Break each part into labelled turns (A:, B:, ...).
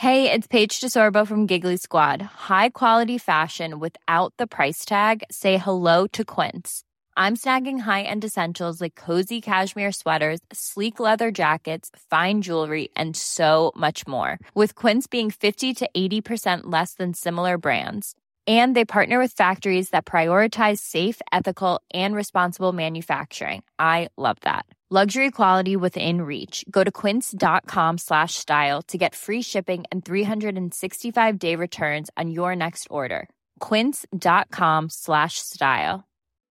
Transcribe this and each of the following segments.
A: Hey, it's Paige DeSorbo from Giggly Squad. High quality fashion without the price tag. Say hello to Quince. I'm snagging high-end essentials like cozy cashmere sweaters, sleek leather jackets, fine jewelry, and so much more. With Quince being 50 to 80% less than similar brands. And they partner with factories that prioritize safe, ethical, and responsible manufacturing. I love that. Luxury quality within reach. Go to quince.com/style to get free shipping and 365-day returns on your next order. Quince.com/style.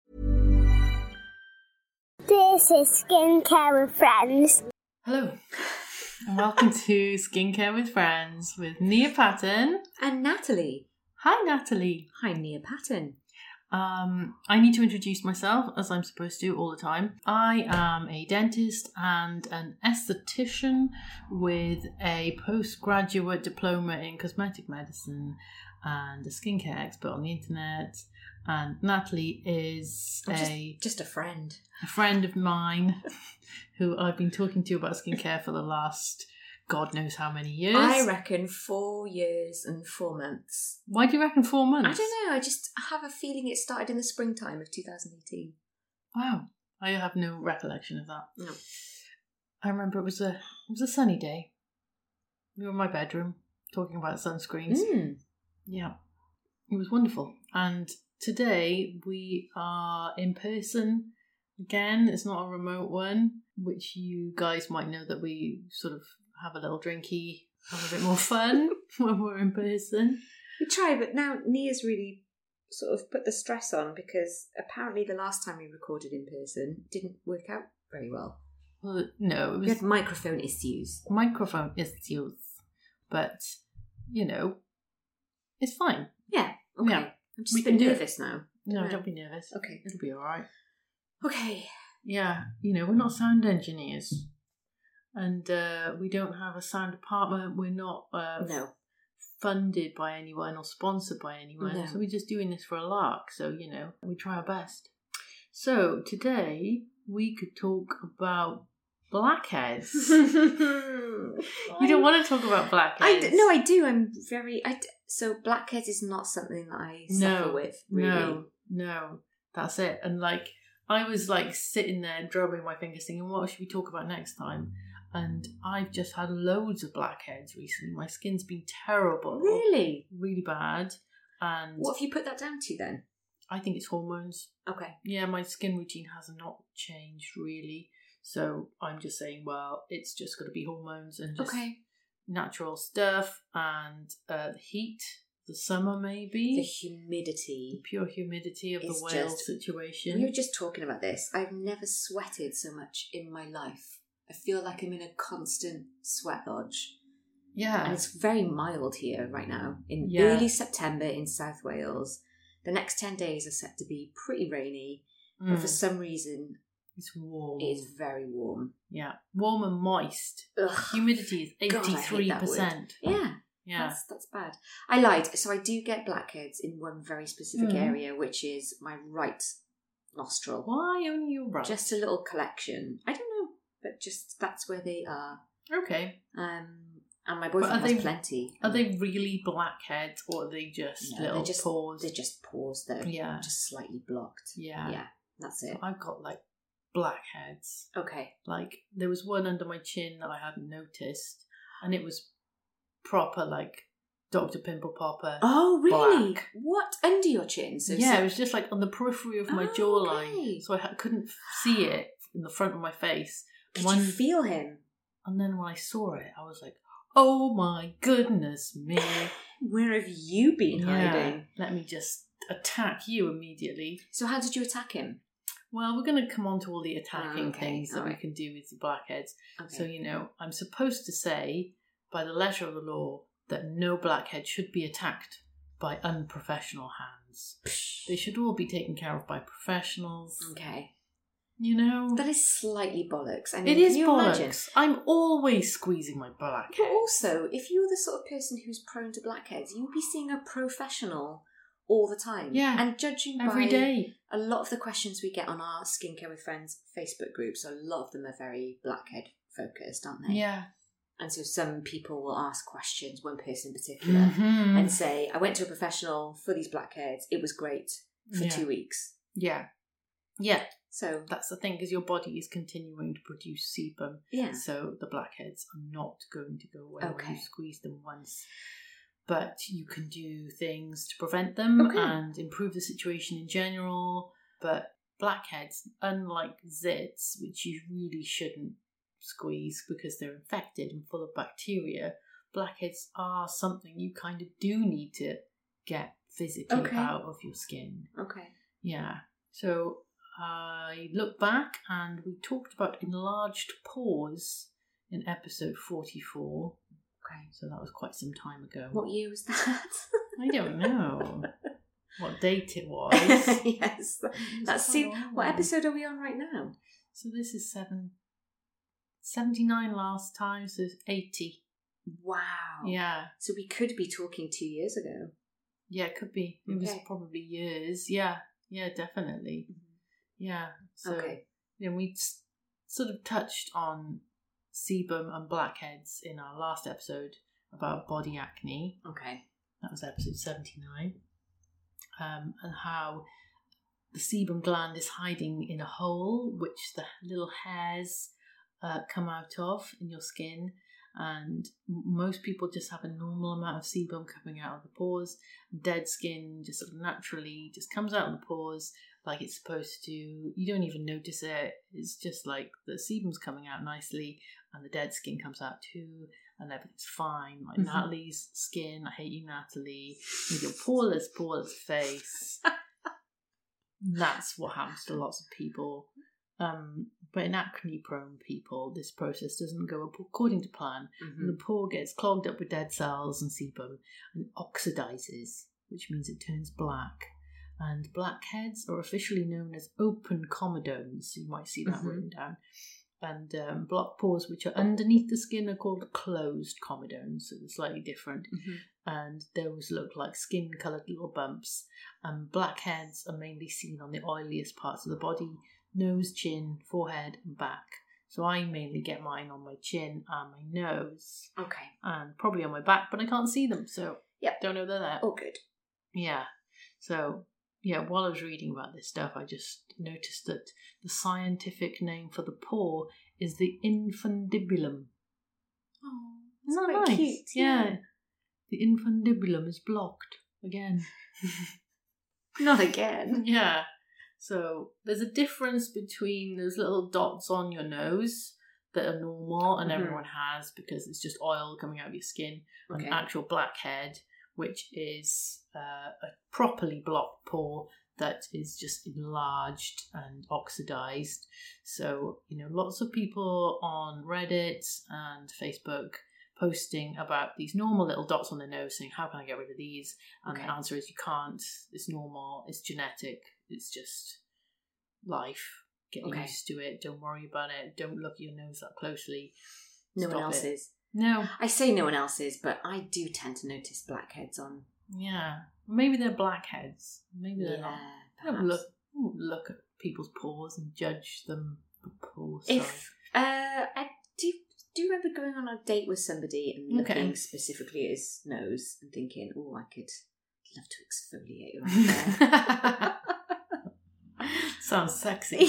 B: This is Skincare with Friends.
C: Hello, and welcome to Skincare with Friends with Nia Patton
D: and Natalie.
C: Hi, Natalie.
D: Hi, Nia Patton.
C: I need to introduce myself, as I'm supposed to all the time. I am a dentist and an esthetician with a postgraduate diploma in cosmetic medicine and a skincare expert on the internet. And Natalie is
D: just a friend.
C: A friend of mine who I've been talking to about skincare for the last God knows how many years.
D: I reckon 4 years and 4 months.
C: Why do you reckon 4 months?
D: I don't know. I just have a feeling it started in the springtime of 2018.
C: Wow. I have no recollection of that.
D: No.
C: I remember it was a sunny day. We were in my bedroom talking about sunscreens. Yeah. It was wonderful. And today we are in person again. It's not a remote one, which you guys might know that we sort of have a little drinky, have a bit more fun when we're in person.
D: We try, but now Nia's really sort of put the stress on because apparently the last time we recorded in person didn't work out very well.
C: Well, no, it was...
D: We had microphone issues.
C: But, you know, it's fine.
D: Yeah, okay.
C: Yeah,
D: I'm just a bit nervous now.
C: No, don't be nervous.
D: Okay.
C: It'll be alright.
D: Okay.
C: Yeah, you know, we're not sound engineers. And we don't have a sound department. We're not funded by anyone or sponsored by anyone.
D: No.
C: So we're just doing this for a lark. So, you know, we try our best. So today we could talk about blackheads. You don't want to talk about blackheads.
D: I do. So blackheads is not something that I suffer with, really.
C: No, that's it. And like, I was like sitting there drumming my fingers thinking, what should we talk about next time? And I've just had loads of blackheads recently. My skin's been terrible.
D: Really?
C: Really bad. And
D: what have you put that down to then?
C: I think it's hormones.
D: Okay.
C: Yeah, my skin routine has not changed really. So I'm just saying, well, it's just got to be hormones and just natural stuff and the heat, the summer maybe.
D: The humidity.
C: The pure humidity of the Wales situation.
D: We were just talking about this. I've never sweated so much in my life. I feel like I'm in a constant sweat lodge.
C: Yeah.
D: And it's very mild here right now. In early September in South Wales. The next 10 days are set to be pretty rainy. But for some reason...
C: It's warm.
D: It is very warm.
C: Yeah. Warm and moist.
D: Ugh.
C: Humidity is 83%.
D: God, I hate that word. Yeah. That's bad. I lied. So I do get blackheads in one very specific area, which is my right nostril.
C: Why only your right?
D: Just a little collection. I don't know. But just that's where they are.
C: Okay.
D: And my boyfriend has plenty.
C: Are they really blackheads or are they just little pores?
D: They're just pores that are just slightly blocked.
C: Yeah.
D: Yeah, that's it.
C: So I've got like blackheads.
D: Okay.
C: Like there was one under my chin that I hadn't noticed and it was proper like Dr. Pimple Popper.
D: Oh, really?
C: Black.
D: What? Under your chin?
C: It was just like on the periphery of my jawline. Okay. So I couldn't see it in the front of my face.
D: Could you feel him?
C: And then when I saw it, I was like, oh my goodness me.
D: Where have you been hiding?
C: Let me just attack you immediately.
D: So how did you attack him?
C: Well, we're going to come on to all the attacking things that we can do with the blackheads. Okay. So, you know, I'm supposed to say, by the letter of the law, that no blackhead should be attacked by unprofessional hands. They should all be taken care of by professionals.
D: Okay.
C: You know?
D: That is slightly bollocks. I mean,
C: it is bollocks.
D: Imagine?
C: I'm always squeezing my blackhead.
D: But also, if you're the sort of person who's prone to blackheads, you would be seeing a professional all the time.
C: Yeah.
D: And judging
C: every day.
D: A lot of the questions we get on our Skincare with Friends Facebook groups, a lot of them are very blackhead focused, aren't they?
C: Yeah.
D: And so some people will ask questions, one person in particular, and say, I went to a professional for these blackheads. It was great for 2 weeks.
C: Yeah. Yeah.
D: So
C: that's the thing, because your body is continuing to produce sebum.
D: Yeah.
C: So the blackheads are not going to go away when you squeeze them once. But you can do things to prevent them and improve the situation in general. But blackheads, unlike zits, which you really shouldn't squeeze because they're infected and full of bacteria, blackheads are something you kind of do need to get physically out of your skin.
D: Okay.
C: Yeah. So I look back and we talked about enlarged pores in episode 44.
D: Okay.
C: So that was quite some time ago.
D: What year was that?
C: I don't know what date it was.
D: Yes. What episode are we on right now?
C: So this is 79 last time, so it's 80.
D: Wow.
C: Yeah.
D: So we could be talking 2 years ago.
C: Yeah, it could be. It was probably years. Yeah. Yeah, definitely. Yeah. So we sort of touched on sebum and blackheads in our last episode about body acne.
D: Okay.
C: That was episode 79. And how the sebum gland is hiding in a hole which the little hairs come out of in your skin. And most people just have a normal amount of sebum coming out of the pores. Dead skin just sort of naturally just comes out of the pores like it's supposed to. You don't even notice it. It's just like the sebum's coming out nicely and the dead skin comes out too, and everything's fine. Like Natalie's skin. I hate you, Natalie. With your poreless face. That's what happens to lots of people. But in acne-prone people, this process doesn't go according to plan. And the pore gets clogged up with dead cells and sebum and oxidizes, which means it turns black. And blackheads are officially known as open comedones. You might see that written down. And block pores, which are underneath the skin, are called closed comedones, so they're slightly different. And those look like skin-coloured little bumps. And blackheads are mainly seen on the oiliest parts of the body: nose, chin, forehead, and back. So I mainly get mine on my chin and my nose.
D: Okay. And
C: probably on my back, but I can't see them, so don't know they're there.
D: Oh, good.
C: Yeah. So, while I was reading about this stuff, I just noticed that the scientific name for the pore is the infundibulum.
D: Oh,
C: isn't that
D: quite
C: nice?
D: Cute.
C: Yeah. The infundibulum is blocked again.
D: Not again.
C: Yeah. So there's a difference between those little dots on your nose that are normal and everyone has because it's just oil coming out of your skin, and actual blackhead, which is a properly blocked pore that is just enlarged and oxidized. So, lots of people on Reddit and Facebook posting about these normal little dots on their nose saying, how can I get rid of these? And the answer is you can't. It's normal. It's genetic. It's just life. Get used to it. Don't worry about it. Don't look at your nose that closely.
D: No one else is.
C: No.
D: I say no one else is, but I do tend to notice blackheads on.
C: Yeah. Maybe they're blackheads. Maybe they're not.
D: Perhaps.
C: Don't look at people's pores and judge them for pores.
D: I do remember going on a date with somebody and looking specifically at his nose and thinking, oh, I could love to exfoliate right there.
C: Sounds sexy.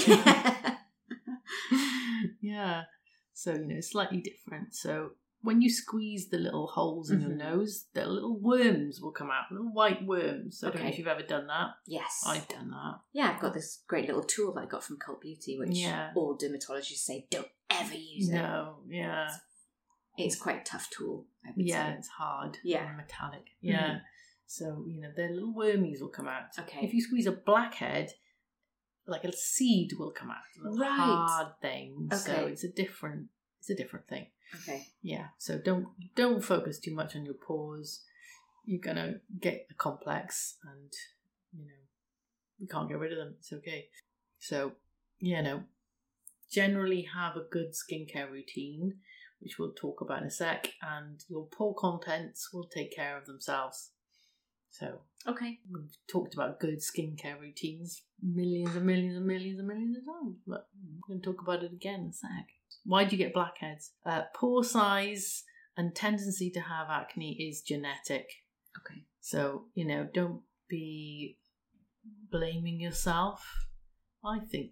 C: Yeah. So, slightly different. So when you squeeze the little holes in your nose, the little worms will come out, little white worms. So I don't know if you've ever done that.
D: Yes.
C: I've done that.
D: Yeah, I've got this great little tool that I got from Cult Beauty, which all dermatologists say don't ever use it.
C: No, yeah.
D: It's quite a tough tool, I would say.
C: It's hard.
D: Yeah.
C: And metallic. Yeah. So, their little wormies will come out.
D: Okay.
C: If you squeeze a blackhead, like a seed will come out. A little hard thing. Okay. So it's a different thing.
D: Okay.
C: Yeah. So don't focus too much on your pores. You're gonna get a complex, and you can't get rid of them. It's okay. So generally have a good skincare routine, which we'll talk about in a sec, and your pore contents will take care of themselves. So we've talked about good skincare routines millions and millions and millions and millions of times, but we're going to talk about it again in a sec. Why do you get blackheads? Pore size and tendency to have acne is genetic.
D: Okay.
C: So, don't be blaming yourself. I think,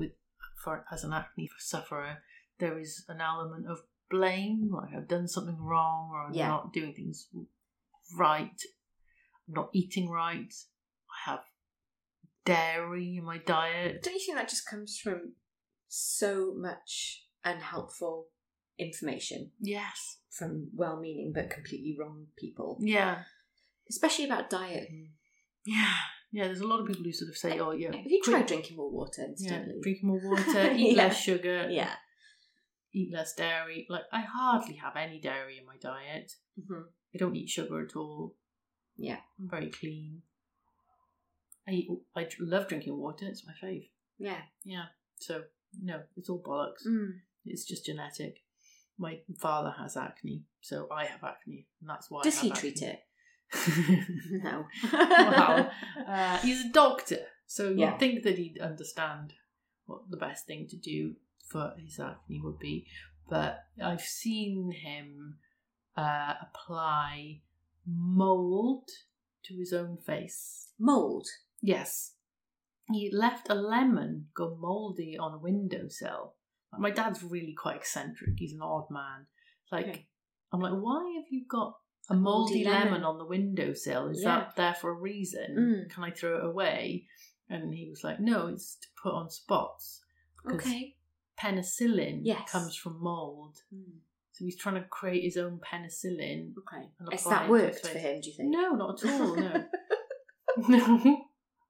C: as an acne sufferer, there is an element of blame, like I've done something wrong, or I'm not doing things right, I'm not eating right, I have dairy in my diet.
D: Don't you think that just comes from so much unhelpful information?
C: Yes.
D: From well-meaning but completely wrong people.
C: Yeah.
D: Especially about diet.
C: Yeah, there's a lot of people who sort of say,
D: have you tried drinking more water instantly?
C: Yeah, drinking more water, eat less sugar.
D: Yeah.
C: Eat less dairy. Like, I hardly have any dairy in my diet.
D: Mm-hmm.
C: I don't eat sugar at all.
D: Yeah.
C: I'm very clean. I love drinking water. It's my fave.
D: Yeah.
C: Yeah. So, no, it's all bollocks. It's just genetic. My father has acne, so I have acne, and that's why.
D: Does he treat it? No.
C: Well, he's a doctor, so you'd think that he'd understand what the best thing to do for his acne would be. But I've seen him apply mould to his own face.
D: Mould?
C: Yes. He left a lemon go mouldy on a windowsill. My dad's really quite eccentric. He's an odd man. I'm like, why have you got a mouldy lemon on the windowsill? Is that there for a reason? Can I throw it away? And he was like, no, it's to put on spots.
D: Okay.
C: Penicillin comes from mould. So he's trying to create his own penicillin.
D: Okay. Has that worked for him, do you think?
C: No, not at all, no. No.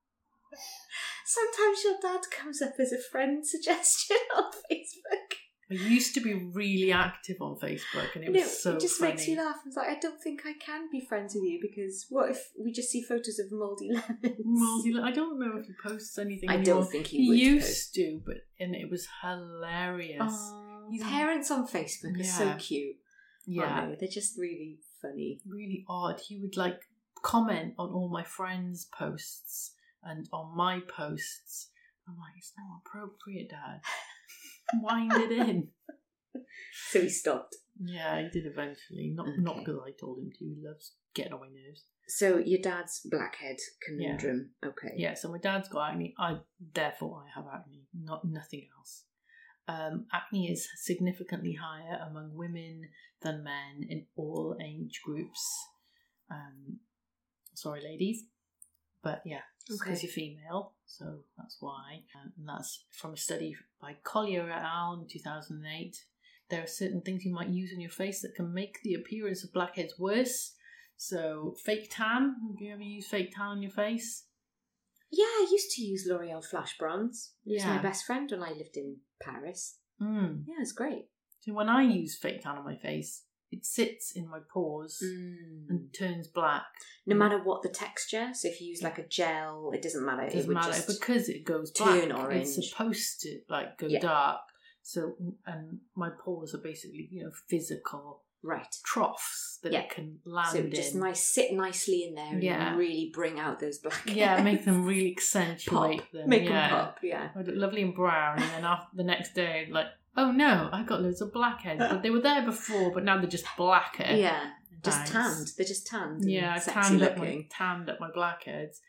D: Sometimes your dad comes up as a friend suggestion on Facebook.
C: I used to be really active on Facebook, and it was so funny. It just
D: makes you laugh. I was like, I don't think I can be friends with you, because what if we just see photos of mouldy lemons?
C: I don't know if he posts anything
D: anymore. I don't think he would.
C: He used to, and it was hilarious.
D: Parents on Facebook are so cute.
C: Yeah.
D: They're just really funny.
C: Really odd. He would comment on all my friends' posts and on my posts. I'm like, it's not appropriate, Dad. Wind it in.
D: So he stopped.
C: Yeah, he did eventually. Not because I told him to. He loves getting on my nerves.
D: So your dad's blackhead conundrum.
C: Yeah.
D: Okay.
C: Yeah, so my dad's got acne. Therefore I have acne. Nothing else. Acne is significantly higher among women than men in all age groups. Sorry, ladies. But yeah, because you're female, so that's why. And that's from a study by Collier et al. In 2008. There are certain things you might use on your face that can make the appearance of blackheads worse. So, fake tan. Have you ever used fake tan on your face?
D: Yeah, I used to use L'Oreal Flash Bronze. It was my best friend when I lived in Paris. Yeah, it's great.
C: So when I use fake tan on my face, it sits in my pores and turns black.
D: No matter what the texture. So if you use a gel, it doesn't matter.
C: It doesn't matter just because it goes
D: turn
C: black.
D: Orange.
C: It's supposed to go dark. So, and my pores are basically, physical troughs that it can land in.
D: So just sit nicely in there and really bring out those blackheads.
C: Yeah, make them really accentuate them.
D: Make them pop,
C: I look lovely and brown, and then after the next day, oh no, I got loads of blackheads. But they were there before, but now they're just blacker.
D: Yeah, just tanned. They're just tanned.
C: Yeah, I
D: tanned
C: up my blackheads,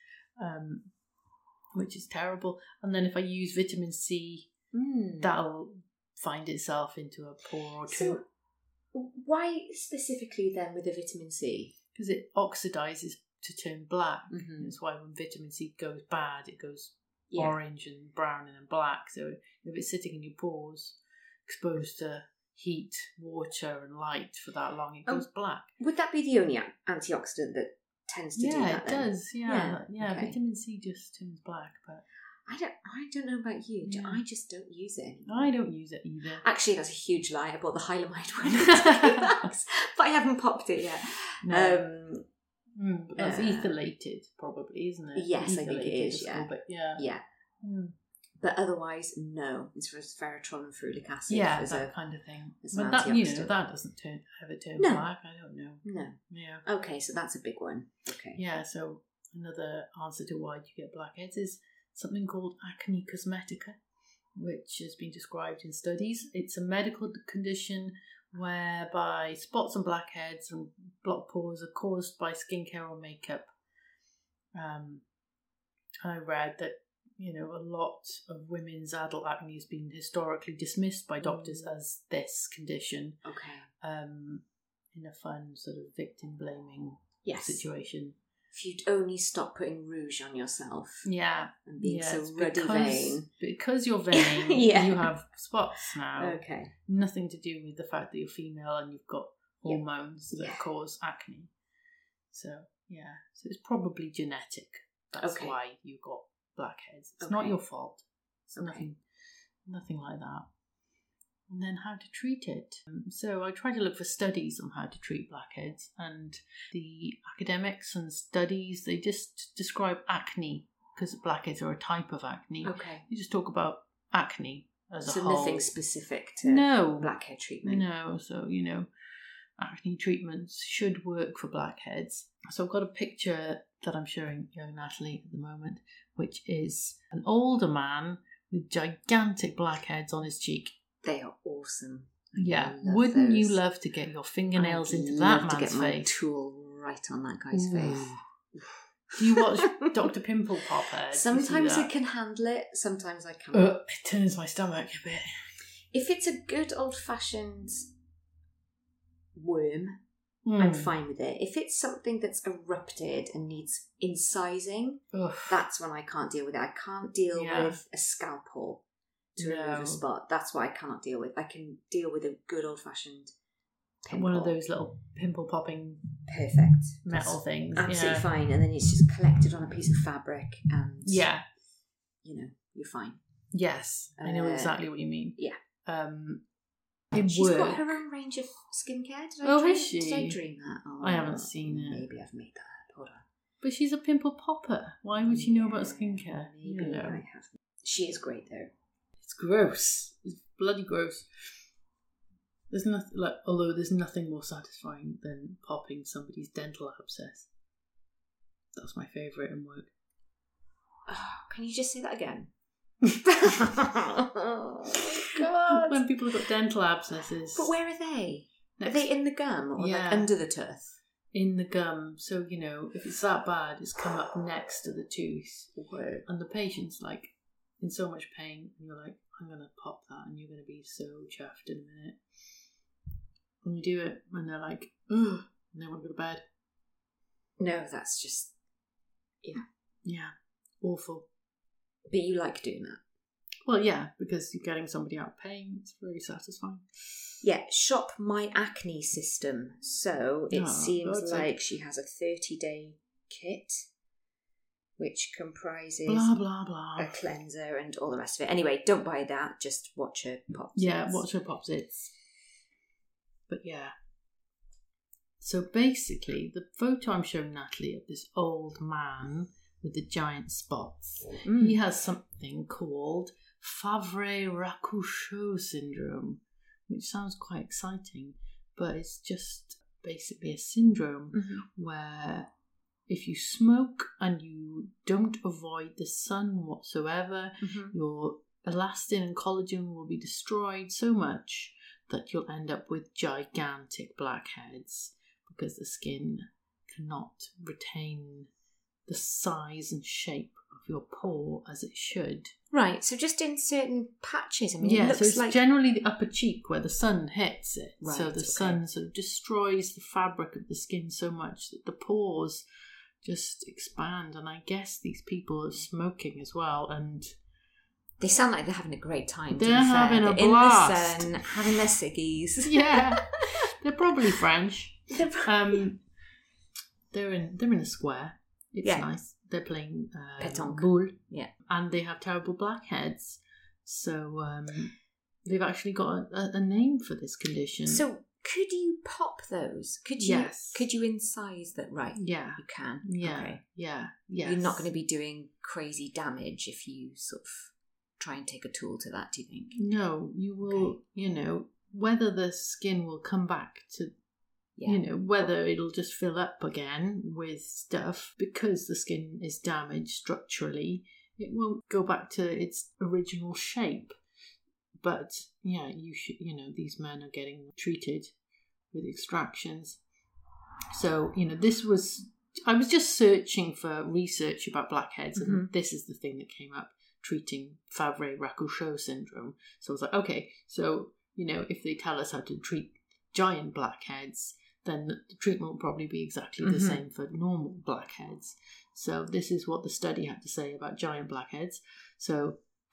C: which is terrible. And then if I use vitamin C, that'll find itself into a pore or two.
D: So why specifically then with the vitamin C?
C: Because it oxidizes to turn black. Mm-hmm. That's why when vitamin C goes bad, it goes orange and brown and then black. So if it's sitting in your pores, exposed to heat, water and light for that long, it goes black.
D: Would that be the only antioxidant that tends to do that?
C: Yeah, it does. Yeah. Okay. Vitamin C just turns black, but
D: I don't know about you. Yeah. I just don't use it anymore.
C: I don't use it either.
D: Actually, that's a huge lie. I bought the Hylamide one, but I haven't popped it yet.
C: No. But that's ethylated, probably, isn't it?
D: Yes, I think it is.
C: But yeah.
D: But otherwise, no. It's resveratrol and ferulic acid.
C: Yeah, that kind of thing. But that doesn't ever turn black. I don't know.
D: No.
C: Yeah.
D: Okay, so that's a big one. Okay.
C: Yeah. So another answer to why you get blackheads is something called acne cosmetica. which has been described in studies. It's a medical condition whereby spots and blackheads and block pores are caused by skincare or makeup. I read that, a lot of women's adult acne has been historically dismissed by doctors as this condition.
D: Okay.
C: In a fun sort of victim blaming situation.
D: If you'd only stop putting rouge on yourself.
C: Yeah.
D: And being so ruddy vain.
C: Because you're vain, you have spots now.
D: Okay.
C: Nothing to do with the fact that you're female and you've got hormones that cause acne. So it's probably genetic. That's why you got blackheads. It's not your fault. It's nothing like that. And then how to treat it. So I tried to look for studies on how to treat blackheads, and the academics and studies, they just describe acne, because blackheads are a type of acne.
D: Okay.
C: You just talk about acne as a whole.
D: So nothing specific to blackhead treatment?
C: No. So, acne treatments should work for blackheads. So I've got a picture that I'm showing young Natalie at the moment, which is an older man with gigantic blackheads on his cheek.
D: They are awesome.
C: Yeah. Wouldn't you love to get your fingernails into that man's face?
D: I'd love to get my tool right on that guy's face.
C: Do you watch Dr. Pimple Popper?
D: Sometimes I can handle it, sometimes I can't.
C: It turns my stomach a bit.
D: If it's a good old-fashioned worm, I'm fine with it. If it's something that's erupted and needs incising, that's when I can't deal with it. I can't deal with a scalpel to remove a spot. That's what I cannot deal with. I can deal with a good old-fashioned pimple.
C: One of those little pimple popping metal things.
D: Absolutely fine. And then it's just collected on a piece of fabric and you're fine.
C: Yes. I know exactly what you mean.
D: Yeah.
C: She's
D: got her own range of skincare.
C: Is she?
D: Did I dream that?
C: I haven't seen it.
D: Maybe I've made that up. Hold on.
C: But she's a pimple popper. Why would she know about skincare?
D: Maybe I have. She is great though.
C: It's gross. It's bloody gross. There's nothing although there's nothing more satisfying than popping somebody's dental abscess. That's my favourite in work.
D: Oh, can you just say that again?
C: Oh, God. When people have got dental abscesses.
D: But where are they? Are they in the gum or under the tooth?
C: In the gum. So, if it's that bad, it's come up next to the tooth. And the patient's in so much pain, and you're like, I'm going to pop that, and you're going to be so chuffed in a minute. And you do it, and they're like, ugh, and they want to go to bed.
D: No, that's just,
C: Yeah, awful.
D: But you like doing that?
C: Well, yeah, because you're getting somebody out of pain. It's very satisfying.
D: Yeah, shop My Acne System. So it seems like she has a 30-day kit, which comprises
C: blah, blah, blah.
D: a cleanser and all the rest of it. Anyway, don't buy that. Just watch her pop.
C: Yeah, watch her pop zits. But yeah. So basically, the photo I'm showing Natalie of this old man with the giant spots, he has something called Favre-Raccouchot syndrome, which sounds quite exciting, but it's just basically a syndrome where if you smoke and you don't avoid the sun whatsoever, your elastin and collagen will be destroyed so much that you'll end up with gigantic blackheads because the skin cannot retain the size and shape of your pore as it should.
D: Right, so just in certain patches. I mean,
C: yeah,
D: it looks
C: so it's
D: like
C: generally the upper cheek where the sun hits it.
D: Right,
C: so the sun sort of destroys the fabric of the skin so much that the pores just expand. And I guess these people are smoking as well, and
D: they sound like they're having a great time.
C: They're having a blast.
D: In the sun, having their ciggies.
C: Yeah, they're probably French. They're in a square. It's nice. They're playing
D: pétanque.
C: Boule.
D: Yeah.
C: And they have terrible blackheads. So they've actually got a name for this condition.
D: So could you pop those? Could you?
C: Yes.
D: Could you incise that? Right.
C: Yeah.
D: You can.
C: Yeah.
D: Okay.
C: Yeah. Yes.
D: You're not going to be doing crazy damage if you sort of try and take a tool to that, do you think?
C: No, you will, whether the skin will come back to, whether it'll just fill up again with stuff because the skin is damaged structurally, it won't go back to its original shape. But yeah, these men are getting treated with extractions. So, I was just searching for research about blackheads, and this is the thing that came up, treating Fabry-Racouchot syndrome. So I was like, okay, so, if they tell us how to treat giant blackheads, then the treatment will probably be exactly the same for normal blackheads. So this is what the study had to say about giant blackheads. So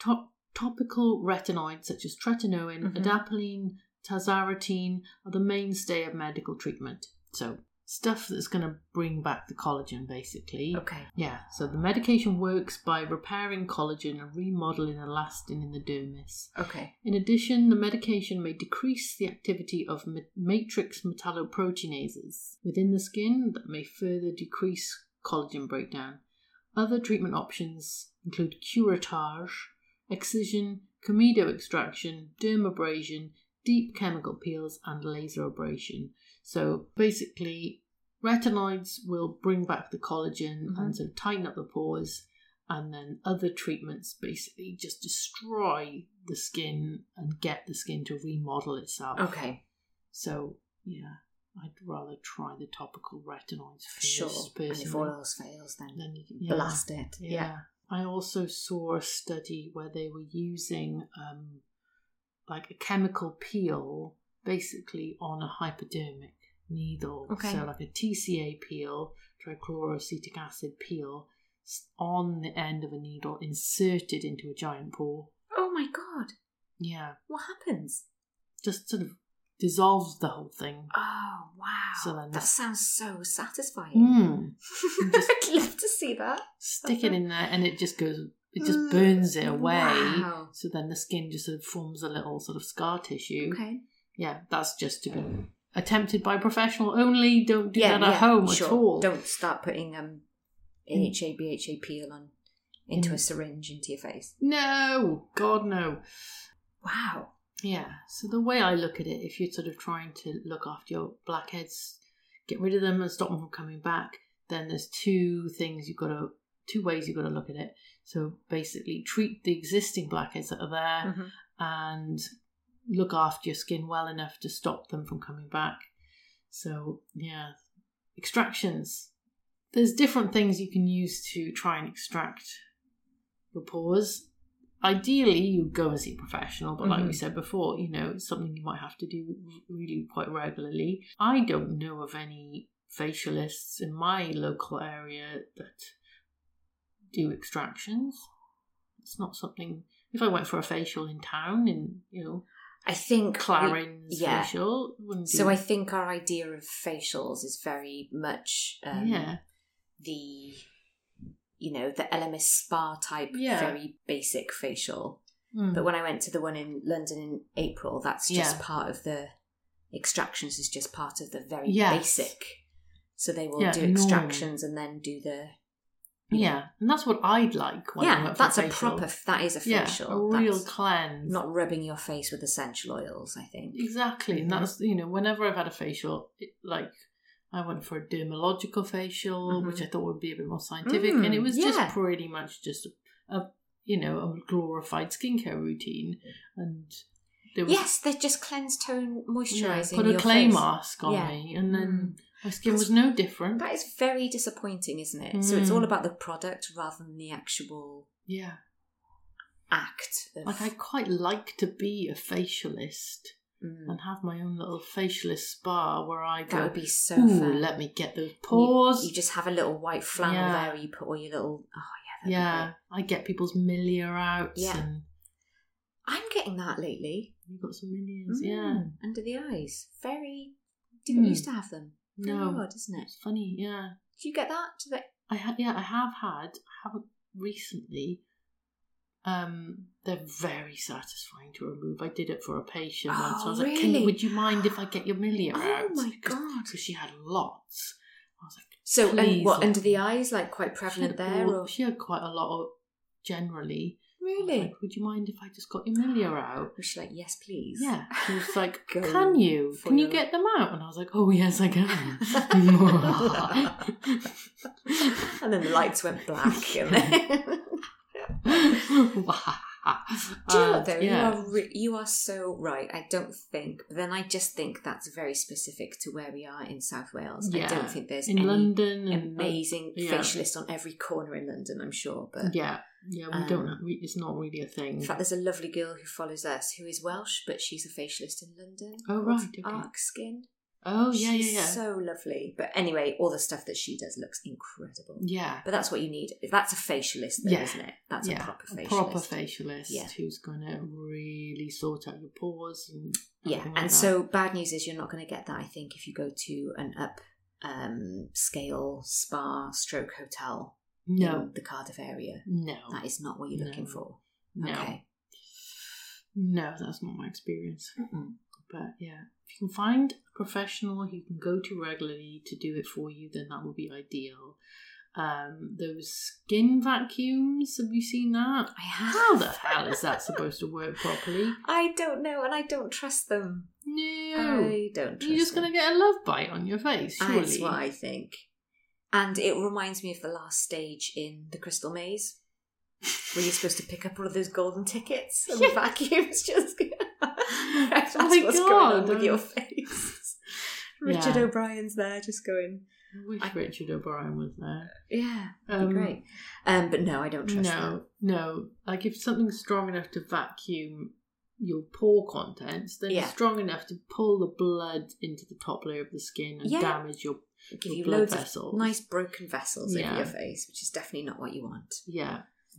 C: topical retinoids such as tretinoin, adapalene, tazarotene are the mainstay of medical treatment. So stuff that's going to bring back the collagen, basically.
D: Okay.
C: Yeah, so the medication works by repairing collagen and remodeling elastin in the dermis.
D: Okay.
C: In addition, the medication may decrease the activity of matrix metalloproteinases within the skin that may further decrease collagen breakdown. Other treatment options include curettage, excision, comedo extraction, dermabrasion, deep chemical peels, and laser abrasion. So basically, retinoids will bring back the collagen and sort of tighten up the pores, and then other treatments basically just destroy the skin and get the skin to remodel itself.
D: Okay.
C: So, yeah, I'd rather try the topical retinoids first.
D: Sure.
C: Personally.
D: And if all else fails, then blast it. Yeah.
C: I also saw a study where they were using like a chemical peel basically on a hypodermic needle.
D: Okay.
C: So like a TCA peel, trichloroacetic acid peel, on the end of a needle inserted into a giant pore.
D: Oh my God.
C: Yeah.
D: What happens?
C: Just sort of dissolves the whole thing.
D: Oh, wow.
C: So then
D: that sounds so satisfying. I'd love to see that.
C: Stick it in there and it just goes... It just burns it away.
D: Wow.
C: So then the skin just sort of forms a little sort of scar tissue.
D: Okay.
C: Yeah, that's just to be attempted by professional only. Don't do that at home at all.
D: Don't start putting AHA, BHA peel into a syringe into your face.
C: No, God no.
D: Wow.
C: Yeah, so the way I look at it, if you're sort of trying to look after your blackheads, get rid of them and stop them from coming back, then there's two ways you've got to look at it. So basically treat the existing blackheads that are there and look after your skin well enough to stop them from coming back. So yeah, extractions. There's different things you can use to try and extract the pores. Ideally, you go and see a professional, but like we said before, it's something you might have to do really quite regularly. I don't know of any facialists in my local area that do extractions. It's not something... If I went for a facial in town,
D: I think
C: Clarins facial...
D: So I think our idea of facials is very much the LMS spa type, very basic facial. But when I went to the one in London in April, that's just part of the extractions, is just part of the very basic. So they will do extractions and then do the... and that's what I'd like when I went for that's
C: a facial.
D: That is a facial.
C: A real cleanse.
D: Not rubbing your face with essential oils, I think.
C: Exactly. And that's, whenever I've had a facial, I went for a dermalogical facial, which I thought would be a bit more scientific, and it was just pretty much just a glorified skincare routine. And there was,
D: they just cleanse, tone, moisturising.
C: Put a clay mask on me, and then my skin was no different.
D: That is very disappointing, isn't it? So it's all about the product rather than the actual act.
C: I quite like to be a facialist. And have my own little facialist spa where I go,
D: that would be so fun.
C: Let me get those pores.
D: You just have a little white flannel there, you put all your little... Oh, yeah.
C: I get people's milia out.
D: Yeah.
C: And
D: I'm getting that lately.
C: You've got some milias,
D: under the eyes. Didn't used to have them. Very odd, isn't it?
C: It's funny, yeah.
D: Do you get that?
C: I have had. I haven't recently. They're very satisfying to remove. I did it for a patient once. I was
D: really?
C: like, would you mind if I get your milia out?
D: Oh my God.
C: Because she had lots. I was like,
D: so,
C: and
D: what, under the eyes, like quite prevalent there? Or?
C: She had quite a lot of, generally.
D: Really?
C: Like, would you mind if I just got your milia out?
D: Was she like, yes, please?
C: Yeah. She was like, can you? Can you get them out? And I was like, oh, yes, I can.
D: And then the lights went black. And then... Do you know what, though? You are so right. I don't think, but then I just think that's very specific to where we are in South Wales. I don't think there's any
C: London
D: amazing facialist on every corner in London, I'm sure. But
C: we don't have, it's not really a thing.
D: In fact, there's a lovely girl who follows us who is Welsh, but she's a facialist in London.
C: Oh, right. Okay.
D: Arc Skin.
C: Oh,
D: She's so lovely. But anyway, all the stuff that she does looks incredible.
C: Yeah.
D: But that's what you need. That's a facialist, though, isn't it? That's a proper facialist.
C: A proper facialist who's going to really sort out your pores. And
D: so bad news is you're not going to get that, I think, if you go to an scale spa stroke hotel in the Cardiff area. No. That is not what you're looking for.
C: No. Okay. No, that's not my experience. Mm-mm. But if you can find a professional who you can go to regularly to do it for you, then that would be ideal. Those skin vacuums, have you seen that?
D: I have.
C: How the hell is that supposed to work properly?
D: I don't know, and I don't trust them.
C: No.
D: I don't trust them.
C: You're just going to get a love bite on your face, surely.
D: That's what I think. And it reminds me of the last stage in The Crystal Maze, where you're supposed to pick up all of those golden tickets and the vacuums just... That's what's going on with your face. Richard O'Brien's there just going...
C: I wish Richard O'Brien was there.
D: Yeah, that'd be great. But no, I don't trust that.
C: No. Like if something's strong enough to vacuum your pore contents, then it's strong enough to pull the blood into the top layer of the skin and damage your blood vessels.
D: Of nice broken vessels over your face, which is definitely not what you want.
C: Yeah.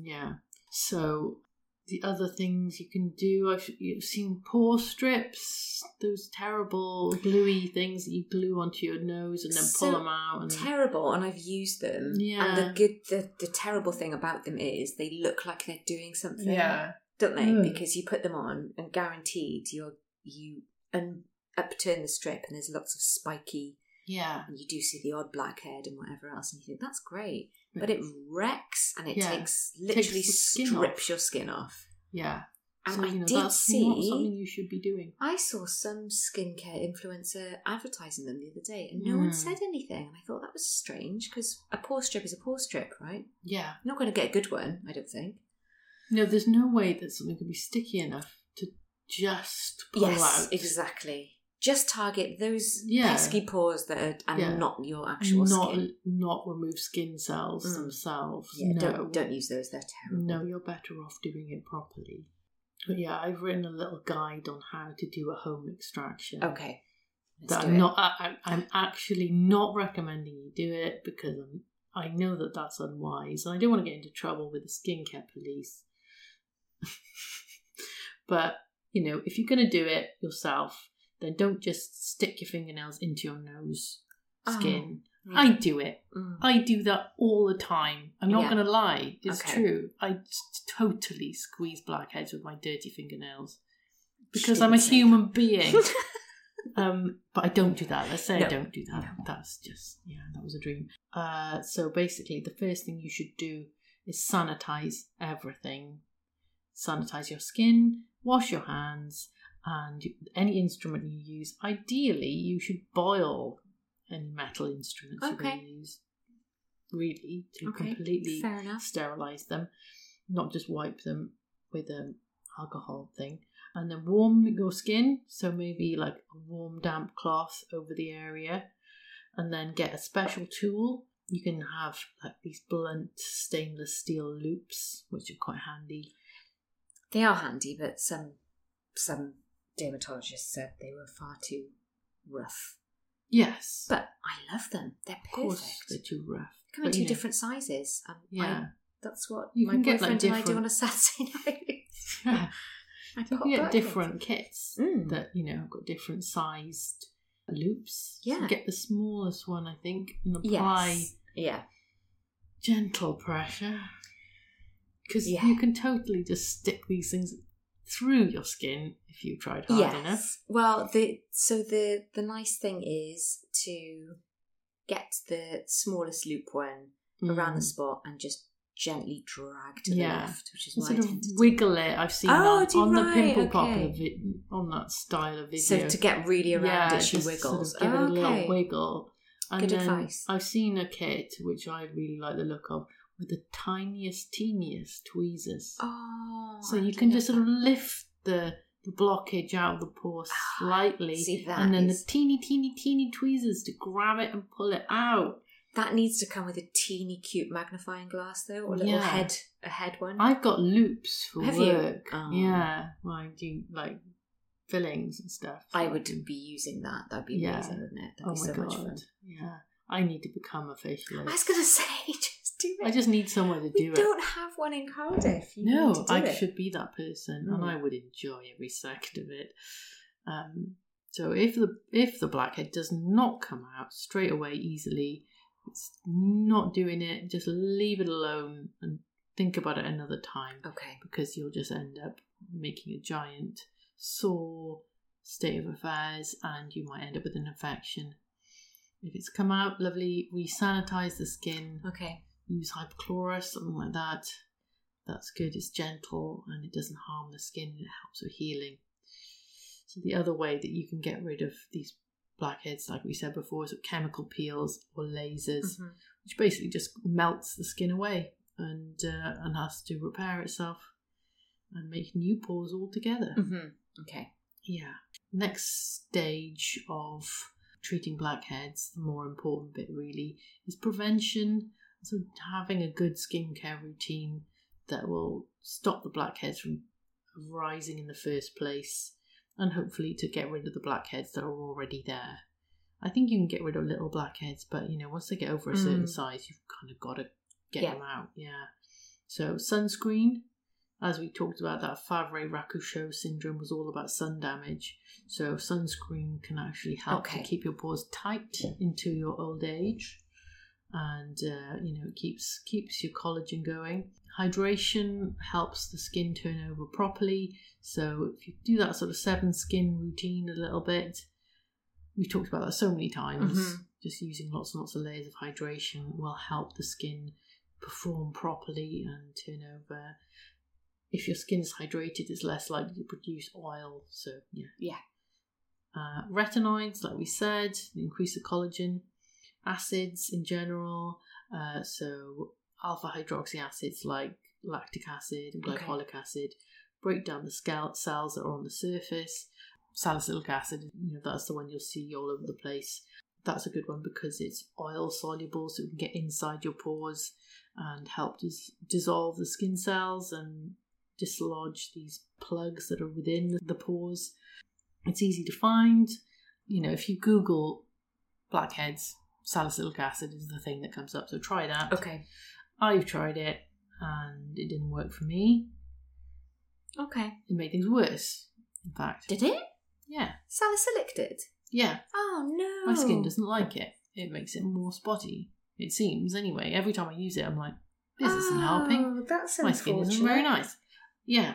C: So... the other things you can do, you've seen pore strips, those terrible gluey things that you glue onto your nose and then pull them out.
D: Terrible, and I've used them. Yeah. And the terrible thing about them is they look like they're doing something. Yeah. Don't they? Because you put them on and guaranteed you upturn the strip and there's lots of spiky. Yeah. And you do see the odd blackhead and whatever else, and you think that's great. But it wrecks and it literally strips your skin off. Yeah. And
C: so,
D: I did
C: that's
D: see...
C: not something you should be doing.
D: I saw some skincare influencer advertising them the other day and no one said anything. And I thought that was strange because a pore strip is a pore strip, right? Yeah. You're not going to get a good one, I don't think.
C: No, there's no way that something can be sticky enough to just pull out.
D: Yes, exactly. Just target those pesky pores that are not your actual skin.
C: Not remove skin cells themselves.
D: Yeah, no. Don't use those, they're terrible.
C: No, you're better off doing it properly. But I've written a little guide on how to do a home extraction.
D: Okay.
C: I'm actually not recommending you do it because I know that that's unwise and I don't want to get into trouble with the skincare police. But, if you're going to do it yourself, then don't just stick your fingernails into your nose skin. I do it. I do that all the time. I'm not going to lie. It's true. I totally squeeze blackheads with my dirty fingernails because I'm a human being. But I don't do that. Let's say I don't do that. No. That's just, that was a dream. So basically, the first thing you should do is sanitize everything. Sanitize your skin, wash your hands, and any instrument you use. Ideally, you should boil any metal instruments you're going to use, really, to completely sterilise them, not just wipe them with an alcohol thing. And then warm your skin, so maybe like a warm damp cloth over the area, and then get a special tool. You can have like these blunt stainless steel loops, which are quite handy.
D: They are handy, but some dermatologists said they were far too rough.
C: Yes.
D: But I love them. They're perfect. Of course
C: they're too rough.
D: They come in two different sizes. That's what
C: you
D: my boyfriend and I do on a Saturday night.
C: Yeah. You can get different kits that, have got different sized loops. Yeah. So get the smallest one, I think, and apply gentle pressure. Because you can totally just stick these things through your skin if you tried hard enough.
D: Well, the nice thing is to get the smallest loop one around the spot and just gently drag to the left, which is what I tend to
C: wiggle it. I've seen that on the Pimple Popper on that style of video.
D: So to get really around it, she wiggles.
C: Sort of give it a little wiggle. And
D: Good
C: then
D: advice.
C: I've seen a kit which I really like the look of, with the teeniest tweezers.
D: Oh,
C: so you can just sort of lift the blockage out of the pore slightly, and then the teeny tweezers to grab it and pull it out.
D: That needs to come with a teeny cute magnifying glass, though, or a little head one.
C: I've got loupes for
D: Have
C: work.
D: You? Oh.
C: Yeah, well, I do like fillings and stuff. So
D: I would be using that. That'd be amazing, wouldn't it? That'd be so much fun.
C: Yeah, I need to become a facialist.
D: I was going to say, just do it.
C: I just need somewhere to do it.
D: We don't have one in Cardiff.
C: I should be that person, and I would enjoy every second of it. So if the blackhead does not come out straight away easily, it's not doing it, just leave it alone and think about it another time.
D: Okay. Because
C: you'll just end up making a giant sore state of affairs, and you might end up with an infection. If it's come out, lovely, re-sanitize the skin.
D: Okay.
C: Use hypochlorous, something like that. That's good. It's gentle and it doesn't harm the skin, and it helps with healing. So the other way that you can get rid of these blackheads, like we said before, is with chemical peels or lasers, which basically just melts the skin away and has to repair itself and make new pores altogether.
D: Okay.
C: Yeah. Next stage of treating blackheads, the more important bit really, is prevention. So having a good skincare routine that will stop the blackheads from rising in the first place, and hopefully to get rid of the blackheads that are already there. I think you can get rid of little blackheads, but once they get over a certain size, you've kind of got to get them out. Yeah. So sunscreen, as we talked about, that Favre-Raccouchot syndrome was all about sun damage. So sunscreen can actually help to keep your pores tight into your old age, and it keeps your collagen going. Hydration helps the skin turn over properly. So if you do that sort of 7 skin routine a little bit, we've talked about that so many times, just using lots and lots of layers of hydration will help the skin perform properly and turn over. If your skin's hydrated, it's less likely to produce oil. So yeah. Retinoids, like we said, increase the collagen. Acids in general, so alpha hydroxy acids like lactic acid and glycolic acid break down the cells that are on the surface. Salicylic acid, that's the one you'll see all over the place. That's a good one because it's oil soluble, so it can get inside your pores and help dissolve the skin cells and dislodge these plugs that are within the pores. It's easy to find. If you Google blackheads, salicylic acid is the thing that comes up, so try that.
D: Okay.
C: I've tried it and it didn't work for me.
D: Okay.
C: It made things worse, in fact.
D: Did it?
C: Yeah.
D: Salicylic did?
C: Yeah.
D: Oh no.
C: My skin doesn't like it. It makes it more spotty. It seems, anyway. Every time I use it, I'm like, this isn't helping.
D: That's
C: my skin isn't very nice. Yeah.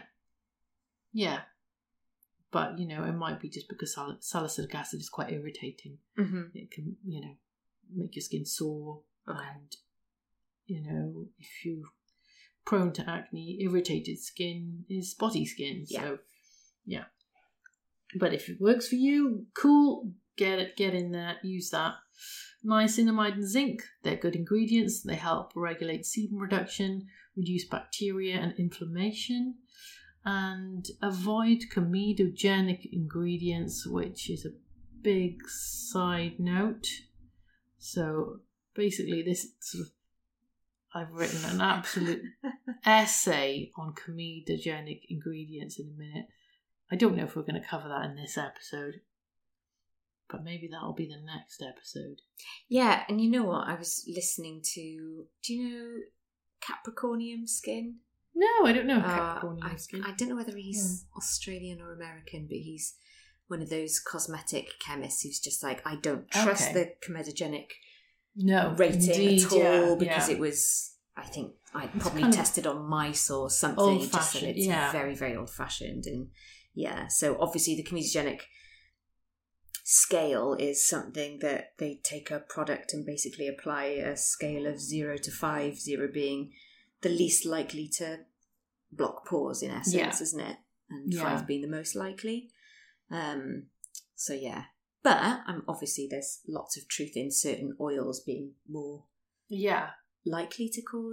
C: But, it might be just because salicylic acid is quite irritating. It can, make your skin sore. And, if you're prone to acne, irritated skin is spotty skin. So, yeah. But if it works for you, cool, get in there, use that. Niacinamide and zinc, they're good ingredients. They help regulate sebum reduction, reduce bacteria and inflammation, and avoid comedogenic ingredients, which is a big side note. So basically I've written an absolute essay on comedogenic ingredients in a minute. I don't know if we're going to cover that in this episode, but maybe that'll be the next episode.
D: Yeah, and you know what? I was listening to... Do you know Capricornium Skin?
C: No, I don't know Capricornium Skin.
D: I don't know whether he's Australian or American, but he's one of those cosmetic chemists who's just like, I don't trust the comedogenic rating at all, because it was... I think I probably tested on mice or something.
C: Old-fashioned,
D: it's very, very old-fashioned. And yeah, so obviously the comedogenic scale is something that they take a product and basically apply a scale of 0 to 5, 0 being the least likely to block pores, in essence, isn't it? And 5 being the most likely. So yeah. But obviously there's lots of truth in certain oils being more likely to cause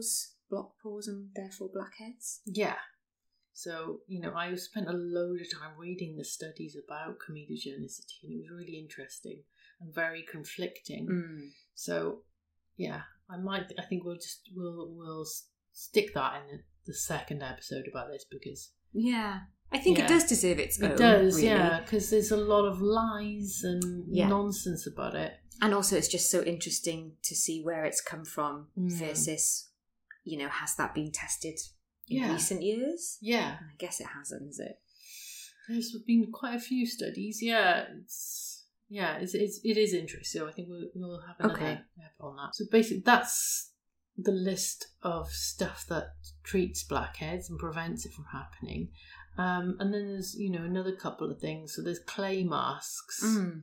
D: block pores and therefore blackheads?
C: Yeah. So, I spent a load of time reading the studies about comedogenicity, and it was really interesting and very conflicting. So, yeah, I think we'll stick that in the second episode about this because...
D: Yeah. I think it does deserve its own.
C: It does,
D: really.
C: yeah, because there's a lot of lies and nonsense about it.
D: And also it's just so interesting to see where it's come from versus, has that been tested in recent years?
C: Yeah.
D: I guess it hasn't, is it?
C: There's been quite a few studies, it is interesting. So I think we'll have another ep on that. So basically that's the list of stuff that treats blackheads and prevents it from happening. And then there's, another couple of things. So there's clay masks,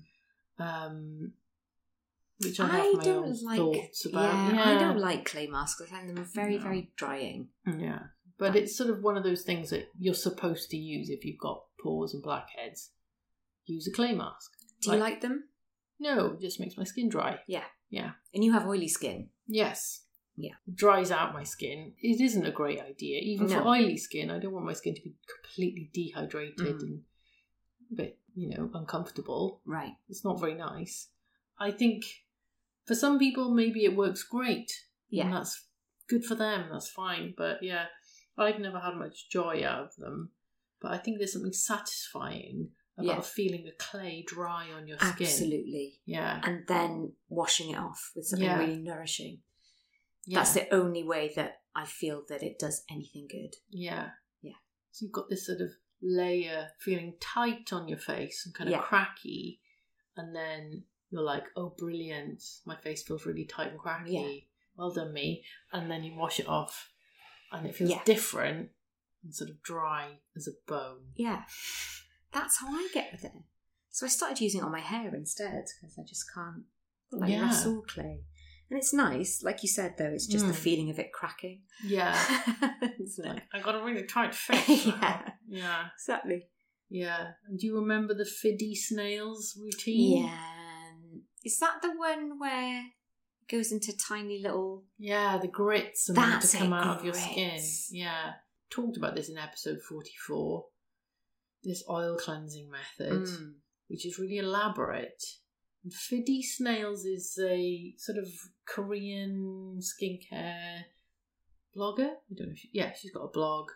C: which I have my own thoughts about.
D: Yeah, I don't like clay masks. I find them very, very drying.
C: Yeah, but it's sort of one of those things that you're supposed to use if you've got pores and blackheads. Use a clay mask.
D: Do you like them?
C: No, it just makes my skin dry.
D: Yeah.
C: Yeah.
D: And you have oily skin.
C: Yes.
D: Yeah.
C: Dries out my skin. It isn't a great idea. Even for oily skin, I don't want my skin to be completely dehydrated and a bit, uncomfortable.
D: Right.
C: It's not very nice. I think for some people, maybe it works great. Yeah. And that's good for them. That's fine. But yeah, I've never had much joy out of them. But I think there's something satisfying about feeling the clay dry on your skin.
D: Absolutely.
C: Yeah.
D: And then washing it off with something really nourishing. Yeah. That's the only way that I feel that it does anything good.
C: Yeah.
D: Yeah.
C: So you've got this sort of layer feeling tight on your face and kind of cracky. And then you're like, oh, brilliant. My face feels really tight and cracky. Yeah. Well done, me. And then you wash it off and it feels different and sort of dry as a bone.
D: Yeah. That's how I get with it. So I started using it on my hair instead because I just can't wrestle clay. And it's nice, like you said, though, it's just the feeling of it cracking.
C: Yeah.
D: Isn't it?
C: I got a really tight face.
D: Yeah. Exactly.
C: Yeah. And do you remember the Fiddy Snails routine?
D: Yeah. Is that the one where it goes into tiny little...
C: Yeah, the grits and them to come out of your skin. Yeah. Talked about this in episode 44. This oil cleansing method, which is really elaborate. Fiddy Snails is a sort of Korean skincare blogger. I don't know if she's got a blog.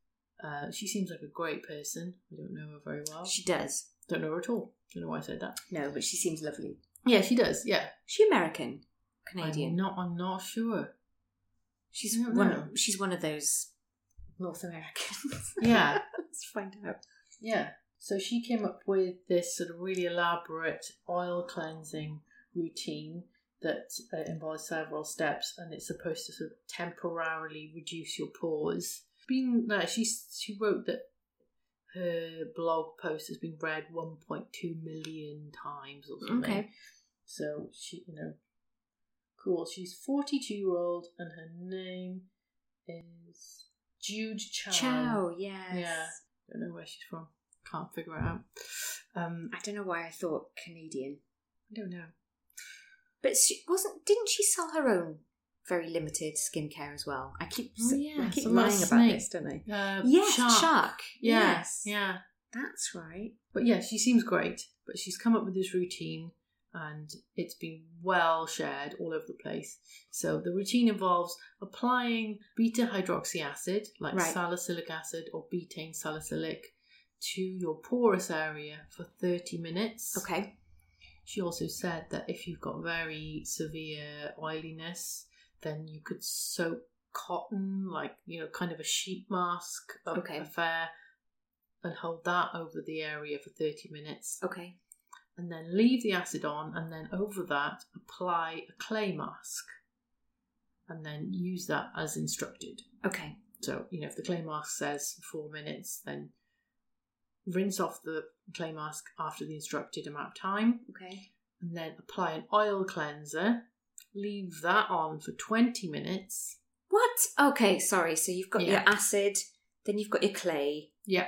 C: She seems like a great person. I don't know her very well.
D: She does.
C: Don't know her at all. Don't know why I said that.
D: No, but she seems lovely.
C: Yeah, she does. Yeah.
D: She American? Canadian?
C: I'm not sure.
D: She's one of those North Americans.
C: Yeah.
D: Let's find out.
C: Yeah. So she came up with this sort of really elaborate oil cleansing routine that involves several steps, and it's supposed to sort of temporarily reduce your pores. She wrote that her blog post has been read 1.2 million times or something. Okay. So she, cool. She's 42-year-old, and her name is Jude Chow.
D: Chow, yes.
C: Yeah. Don't know where she's from. Can't figure it out.
D: I don't know why I thought Canadian.
C: I don't know.
D: But didn't she sell her own very limited skincare as well? I keep lying about this, don't I? Yes, Shark.
C: Yeah,
D: yes.
C: Yeah.
D: That's right.
C: But yeah, she seems great. But she's come up with this routine and it's been well shared all over the place. So the routine involves applying beta-hydroxy acid, like salicylic acid or betaine salicylic, to your porous area for 30 minutes.
D: Okay.
C: She also said that if you've got very severe oiliness, then you could soak cotton, like, kind of a sheet mask affair, and hold that over the area for 30 minutes.
D: Okay.
C: And then leave the acid on, and then over that, apply a clay mask. And then use that as instructed.
D: Okay.
C: So, if the clay mask says 4 minutes, then rinse off the clay mask after the instructed amount of time.
D: Okay.
C: And then apply an oil cleanser. Leave that on for 20 minutes.
D: What? Okay, sorry. So you've got your acid, then you've got your clay.
C: Yeah.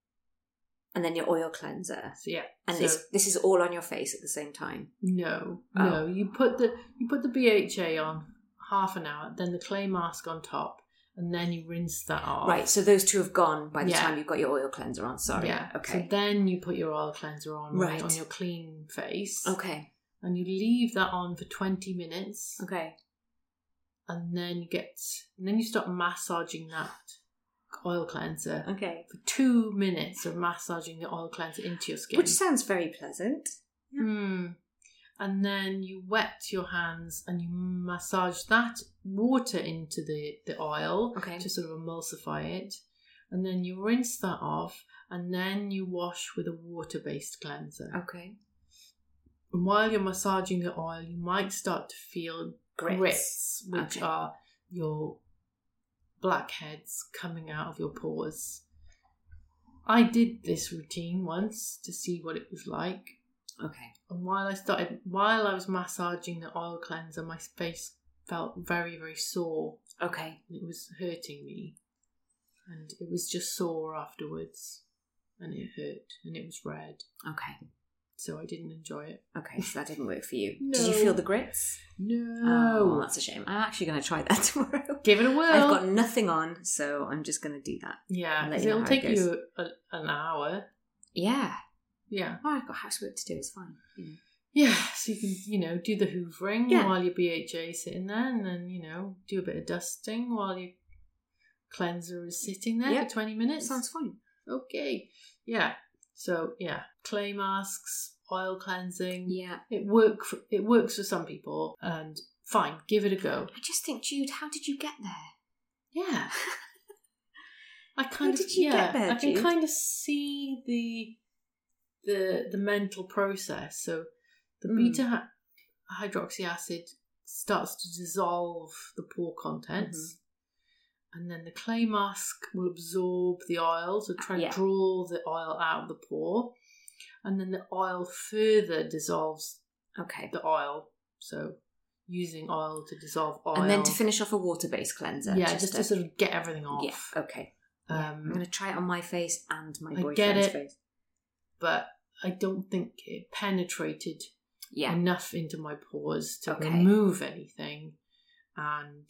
D: And then your oil cleanser.
C: So, yeah.
D: And this is all on your face at the same time?
C: No. You put the BHA on half an hour, then the clay mask on top, and then you rinse that off.
D: Right, so those two have gone by the time you've got your oil cleanser on. Sorry.
C: Yeah.
D: Okay.
C: So then you put your oil cleanser on on your clean face.
D: Okay.
C: And you leave that on for 20 minutes.
D: Okay.
C: And then you start massaging that oil cleanser.
D: Okay.
C: For 2 minutes of massaging the oil cleanser into your skin.
D: Which sounds very pleasant.
C: Yeah. And then you wet your hands and you massage that water into the oil to sort of emulsify it. And then you rinse that off and then you wash with a water-based cleanser.
D: Okay.
C: And while you're massaging the oil, you might start to feel grits which are your blackheads coming out of your pores. I did this routine once to see what it was like.
D: Okay.
C: And while I was massaging the oil cleanser, my face felt very, very sore.
D: Okay.
C: It was hurting me. And it was just sore afterwards. And it hurt. And it was red.
D: Okay.
C: So I didn't enjoy it.
D: Okay, so that didn't work for you.
C: No.
D: Did you feel the grits?
C: No.
D: Oh, that's a shame. I'm actually going to try that tomorrow.
C: Give it a whirl.
D: I've got nothing on, so I'm just going to do that.
C: Yeah, because it'll take you an hour.
D: Yeah.
C: Yeah.
D: Oh, I've got housework to do. It's fine. You know.
C: Yeah, so you can, do the hoovering while your BHA is sitting there, and then, do a bit of dusting while your cleanser is sitting there for 20 minutes.
D: Sounds fine.
C: Okay. Yeah. So, clay masks, oil cleansing.
D: Yeah.
C: It works for some people, and fine, give it a go.
D: I just think, Jude, how did you get there?
C: Yeah.
D: How did you get there,
C: I can
D: Jude?
C: kind of see the mental process. So the beta hydroxy acid starts to dissolve the pore contents, and then the clay mask will absorb the oil, so try to draw the oil out of the pore, and then the oil further dissolves the oil. So using oil to dissolve oil,
D: and then to finish off a water-based cleanser.
C: Yeah, just to sort of get everything off.
D: Yeah. Okay. I'm going to try it on my face and my boyfriend's
C: get it,
D: face.
C: But I don't think it penetrated enough into my pores to remove anything, and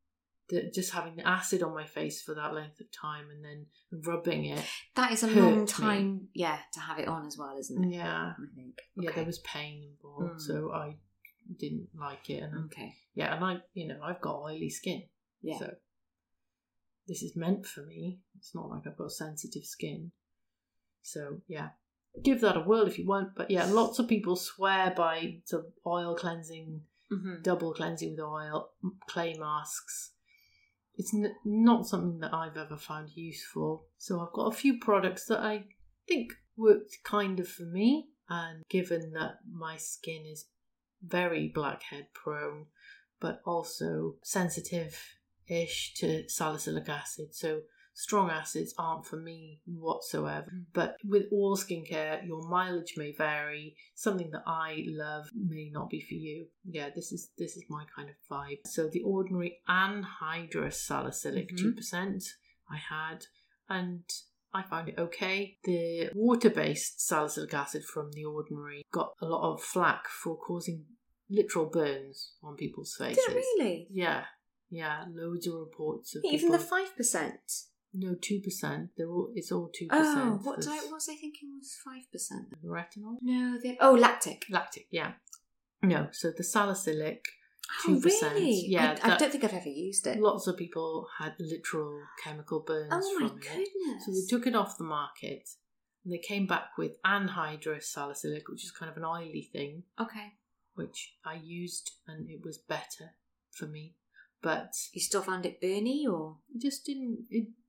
C: just having the acid on my face for that length of time and then rubbing it.
D: That is a long time, to have it on as well, isn't it?
C: Yeah.
D: I think.
C: Yeah, there was pain involved, so I didn't like it. And and I've got oily skin. Yeah. So this is meant for me. It's not like I've got sensitive skin. So, give that a whirl if you want. But lots of people swear by sort of oil cleansing, double cleansing with oil, clay masks. It's not something that I've ever found useful. So I've got a few products that I think worked kind of for me. And given that my skin is very blackhead prone, but also sensitive-ish to salicylic acid, so strong acids aren't for me whatsoever. But with all skincare, your mileage may vary. Something that I love may not be for you. Yeah, this is my kind of vibe. So the Ordinary anhydrous salicylic 2% I had, and I found it okay. The water-based salicylic acid from the Ordinary got a lot of flack for causing literal burns on people's faces.
D: Did it really?
C: Yeah, loads of reports of
D: even
C: people.
D: the 5%.
C: No, 2%. It's all 2%.
D: Oh, what was I thinking was 5%?
C: Retinol?
D: No, lactic.
C: Lactic, yeah. No, so the salicylic 2%.
D: Oh, really?
C: Yeah,
D: I don't think I've ever used it.
C: Lots of people had literal chemical burns from it.
D: Oh my goodness.
C: So they took it off the market and they came back with anhydrous salicylic, which is kind of an oily thing.
D: Okay.
C: Which I used and it was better for me. But
D: you still found it burny, or?
C: It just didn't...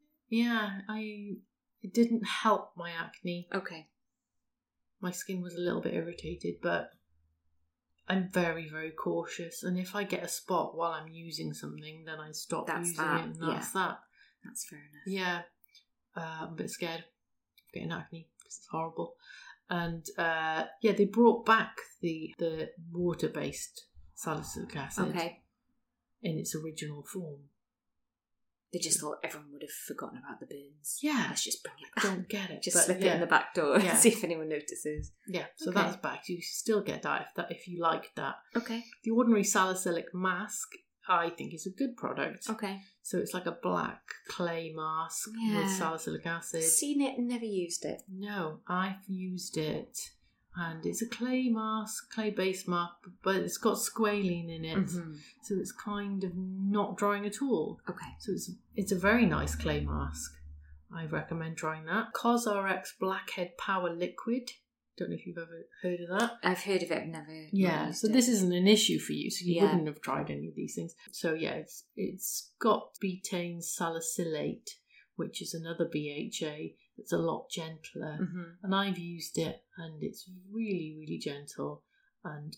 C: It didn't help my acne.
D: Okay.
C: My skin was a little bit irritated, but I'm very, very cautious. And if I get a spot while I'm using something, then I stop using it, and that's that.
D: That's fair enough.
C: Yeah. I'm a bit scared of getting acne because it's horrible. And they brought back the water-based salicylic acid in its original form.
D: They just thought everyone would have forgotten about the burns.
C: Yeah.
D: Let's just bring it
C: back.
D: I
C: don't get it.
D: Just slip it in the back door and see if anyone notices.
C: Yeah, so that's back. You still get that if you like that.
D: Okay.
C: The Ordinary salicylic mask, I think is a good product.
D: Okay.
C: So it's like a black clay mask with salicylic acid.
D: Seen it and never used it.
C: No, I've used it. And it's a clay mask, clay-based mask, but it's got squalene in it. Mm-hmm. So it's kind of not drying at all.
D: Okay.
C: So it's a very nice clay mask. I recommend trying that. CosRx Blackhead Power Liquid. Don't know if you've ever heard of that.
D: I've heard of it, I've never
C: used it. This isn't an issue for you, so you wouldn't have tried any of these things. So yeah, it's got betaine salicylate, which is another BHA that's a lot gentler. Mm-hmm. And I've used it, and it's really, really gentle. And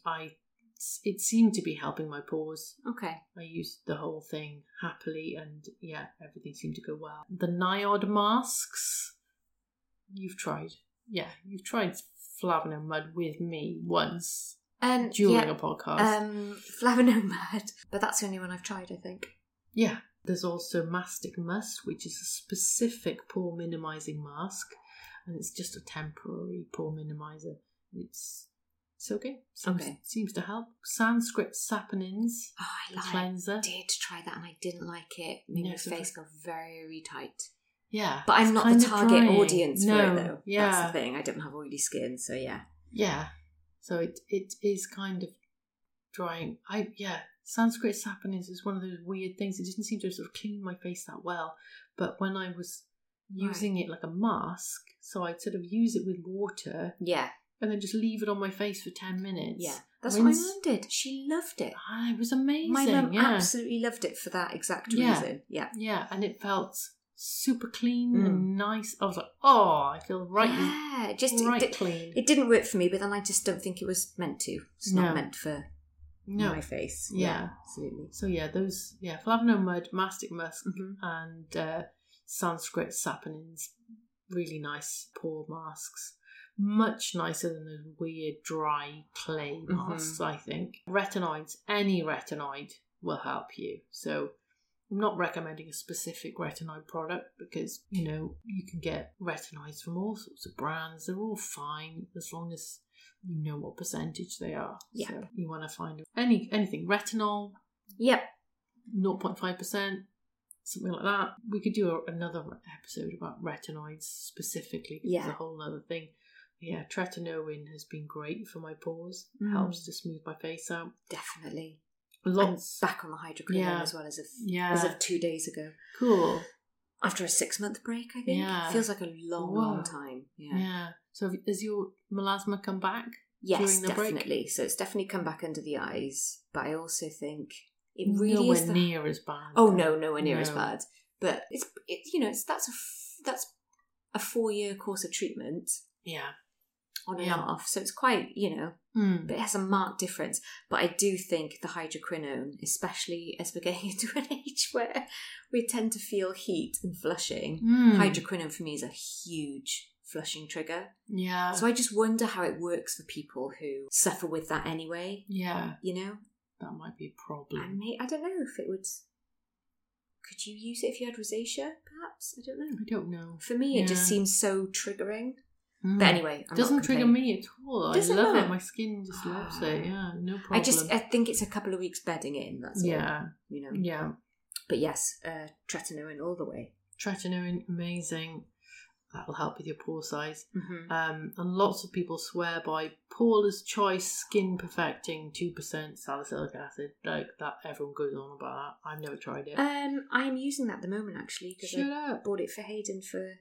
C: it seemed to be helping my pores.
D: Okay.
C: I used the whole thing happily, and yeah, everything seemed to go well. The Niod masks, you've tried. Yeah, you've tried Flavano Mud with me once during a podcast.
D: Flavano Mud, but that's the only one I've tried, I think.
C: Yeah. There's also Mastic Must, which is a specific pore minimising mask, and it's just a temporary pore minimiser. It's okay. Seems to help. Sanskrit Saponins, cleanser.
D: I did try that and I didn't like it. My face got very tight.
C: Yeah.
D: But I'm not the target audience for it, though. Yeah. That's the thing. I don't have oily skin, so yeah.
C: Yeah. So it is kind of drying. Sanskrit Saponins is one of those weird things. It didn't seem to sort of clean my face that well. But when I was using it like a mask, so I'd sort of use it with water.
D: Yeah.
C: And then just leave it on my face for 10 minutes.
D: Yeah. That's what my mum did. She loved it.
C: It was amazing.
D: My mum absolutely loved it for that exact reason. Yeah.
C: Yeah. And it felt super clean and nice. I was like, I feel right.
D: Yeah.
C: Clean.
D: It didn't work for me, but then I just don't think it was meant to. It's not meant for... my face.
C: Yeah,
D: absolutely.
C: So those Flavano Mud, Mastic Musk, and Sanskrit Saponins, really nice pore masks. Much nicer than those weird dry clay masks, I think. Retinoids, any retinoid will help you. So I'm not recommending a specific retinoid product because, you can get retinoids from all sorts of brands. They're all fine as long as you know what percentage they are.
D: Yeah.
C: So you want to find anything. Retinol.
D: Yep.
C: 0.5%. Something like that. We could do another episode about retinoids specifically. It's a whole other thing. Yeah, tretinoin has been great for my pores. Helps to smooth my face out.
D: Definitely.
C: Lots.
D: I'm back on the hydroquinone as well as of 2 days ago.
C: Cool.
D: After a 6-month break, I think. Yeah. It feels like a long time. Yeah.
C: So has your melasma come back
D: during
C: the break?
D: Definitely. So it's definitely come back under the eyes. But I also think it really
C: nowhere
D: is
C: near as bad.
D: Oh no, nowhere near as bad. But that's a 4-year course of treatment.
C: Yeah.
D: On and off. So it's quite, but it has a marked difference. But I do think the hydroquinone, especially as we're getting into an age where we tend to feel heat and flushing, hydroquinone for me is a huge flushing trigger.
C: Yeah.
D: So I just wonder how it works for people who suffer with that anyway.
C: Yeah.
D: That
C: might be a problem.
D: I don't know if it would... Could you use it if you had rosacea, perhaps? I don't know. For me, it just seems so triggering. But anyway,
C: it doesn't trigger me at all. I love it. My skin just loves it. Yeah, no problem.
D: I think it's a couple of weeks bedding in. That's all.
C: Yeah. Yeah.
D: But yes, tretinoin all the way.
C: Tretinoin, amazing. That'll help with your pore size. And lots of people swear by Paula's Choice Skin Perfecting 2% salicylic acid. Like that, everyone goes on about that. I've never tried it.
D: I am using that at the moment actually because I bought it for Hayden for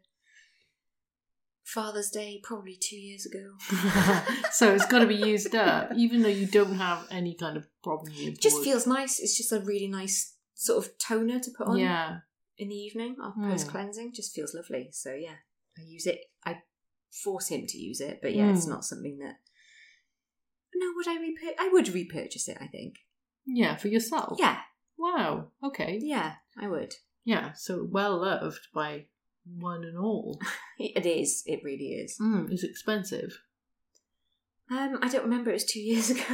D: Father's Day probably 2 years ago.
C: So it's got to be used up, even though you don't have any kind of problem with it.
D: Just feels nice. It's just a really nice sort of toner to put on in the evening after post-cleansing. Just feels lovely. So yeah, I use it. I force him to use it, but it's not something that... No, I would repurchase it, I think.
C: Yeah, for yourself?
D: Yeah.
C: Wow, okay.
D: Yeah, I would.
C: Yeah, so well loved by one and all.
D: It is. It really is.
C: It's expensive.
D: I don't remember. It was 2 years ago.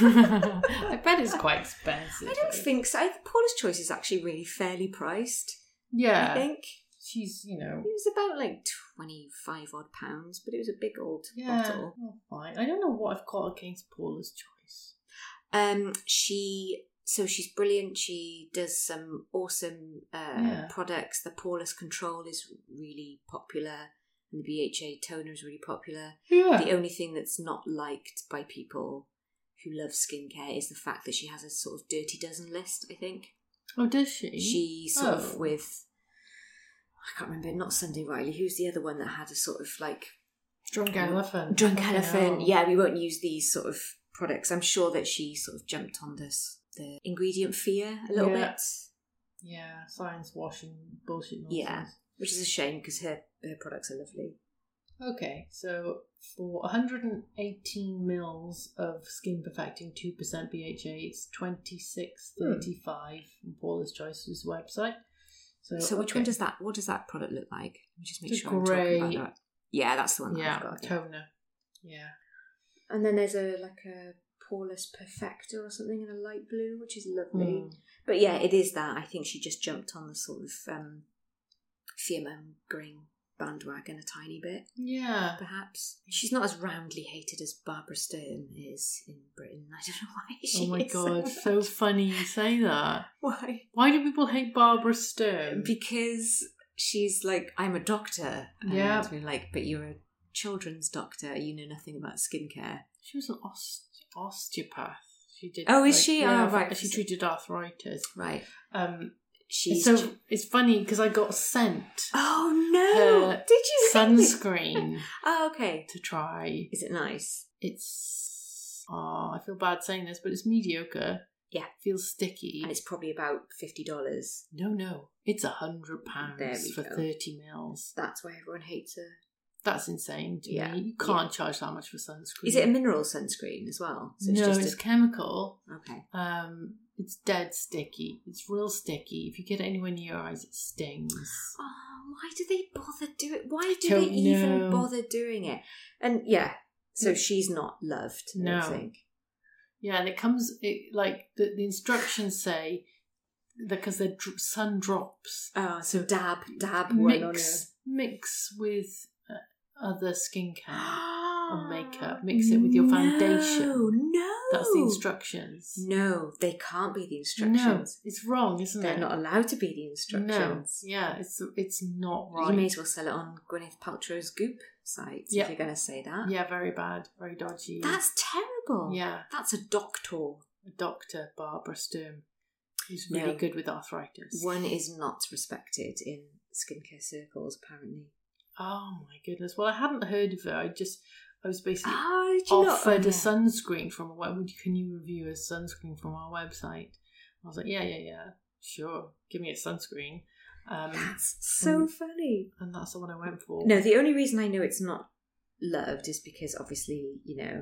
C: I bet it's quite expensive.
D: I don't think so. Paula's Choice is actually really fairly priced.
C: Yeah.
D: I think.
C: She's,
D: It was about like 25 odd pounds, but it was a big old bottle.
C: Oh, fine. I don't know what I've got against Paula's Choice.
D: She So she's brilliant. She does some awesome products. The poreless control is really popular. And the BHA toner is really popular.
C: Yeah.
D: The only thing that's not liked by people who love skincare is the fact that she has a sort of dirty dozen list, I think.
C: Oh, does she?
D: She sort of with... I can't remember, not Sunday Riley. Who's the other one that had a sort of like...
C: Drunk Elephant.
D: Drunk Elephant. Yeah, we won't use these sort of products. I'm sure that she sort of jumped on the ingredient fear a little bit.
C: Yeah, science washing bullshit nonsense.
D: Yeah, which is a shame because her products are lovely. Okay,
C: so for 118 mils of Skin Perfecting 2% BHA, it's $26.35 from Paula's Choice's website.
D: So which one does that? What does that product look like? Let me just make sure I'm talking about that. Yeah, that's the one that I've got.
C: Toner. Yeah.
D: And then there's a Poreless Perfector or something in a light blue, which is lovely. But yeah, it is that. I think she just jumped on the sort of fear-mongering bandwagon a tiny bit.
C: Yeah.
D: Perhaps. She's not as roundly hated as Barbara Sturm is in Britain. I don't know why she is.
C: Oh my God, so funny you say that.
D: Why?
C: Why do people hate Barbara Sturm?
D: Because she's like, I'm a doctor.
C: Yeah.
D: And we're like, but you're a children's doctor. You know nothing about skincare.
C: She was an osteopath. She did.
D: Oh, is she?
C: Yeah,
D: oh, right.
C: She treated arthritis.
D: Right.
C: So it's funny because I got sent.
D: Oh no! Did you
C: sunscreen?
D: Oh, okay.
C: To try.
D: Is it nice?
C: It's. Oh, I feel bad saying this, but it's mediocre.
D: Yeah.
C: Feels sticky,
D: and it's probably about $50.
C: No, it's £100 for 30 mils.
D: That's why everyone hates her.
C: That's insane to me. You can't charge that much for sunscreen.
D: Is it a mineral sunscreen as well?
C: So it's chemical.
D: Okay.
C: It's dead sticky. It's real sticky. If you get it anywhere near your eyes, it stings.
D: Oh, why do they bother do it? Why do they even bother doing it? And so she's not loved, I think. Yeah, and it comes, the instructions say, because they're sun drops. Oh, so dab one on
C: mix with other skincare or makeup. Mix it with your foundation.
D: No.
C: That's the instructions.
D: No, they can't be the instructions.
C: No, it's wrong, isn't it?
D: They're not allowed to be the instructions.
C: No. Yeah, it's not right.
D: You may as well sell it on Gwyneth Paltrow's Goop site if you're going to say that.
C: Yeah, very bad, very dodgy.
D: That's terrible.
C: Yeah.
D: That's a doctor.
C: Dr. Barbara Sturm. Who's really good with arthritis.
D: One is not respected in skincare circles, apparently.
C: Oh my goodness. Well, I hadn't heard of it. I was basically offered a sunscreen from a website. Can you review a sunscreen from our website? I was like, yeah, sure. Give me a sunscreen.
D: That's so funny.
C: And that's the one I went for.
D: No, the only reason I know it's not loved is because obviously,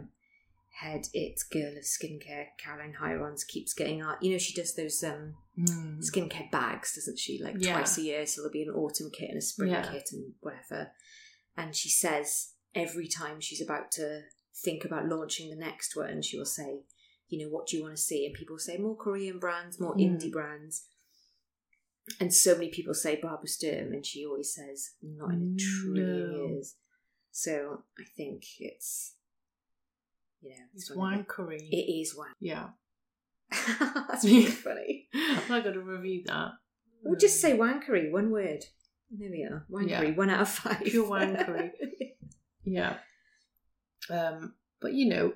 D: head it girl of skincare, Caroline Hirons, keeps getting out. She does those skincare bags, doesn't she? Like twice a year. So there'll be an autumn kit and a spring kit and whatever. And she says every time she's about to think about launching the next one, she will say, what do you want to see? And people say more Korean brands, more indie brands. And so many people say Barbara Sturm, and she always says, not in a trillion years. So I think it's...
C: it's wankery.
D: It is wankery.
C: Yeah.
D: That's really funny.
C: I've got to review that.
D: We'll just say wankery, one word. There we are. Wankery, 1 out of 5.
C: Pure wankery. Yeah. But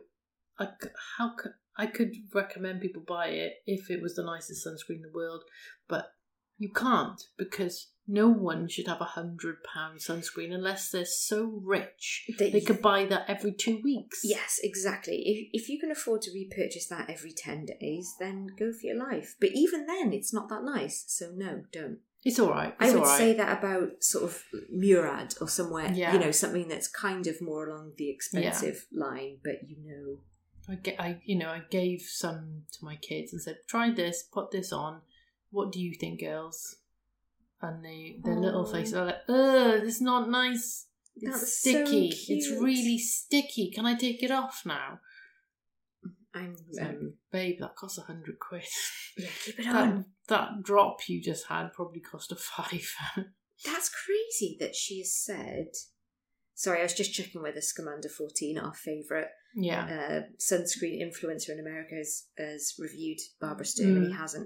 C: I could recommend people buy it if it was the nicest sunscreen in the world, but you can't, because no one should have £100 sunscreen unless they're so rich they could buy that every 2 weeks.
D: Yes, exactly. If you can afford to repurchase that every 10 days, then go for your life. But even then, it's not that nice. So no, don't.
C: It's all right.
D: I would say that about sort of Murad or somewhere, something that's kind of more along the expensive line, but
C: I gave some to my kids and said, try this, put this on. What do you think, girls? And their little faces are like, ugh, it's not nice. It's sticky.
D: So
C: it's really sticky. Can I take it off now? Babe, that costs £100.
D: Yeah, keep it on.
C: That drop you just had probably cost a £5.
D: That's crazy that she has said. Sorry, I was just checking whether Scamander 14, our favourite sunscreen influencer in America, has reviewed Barbara Sturm, and he hasn't.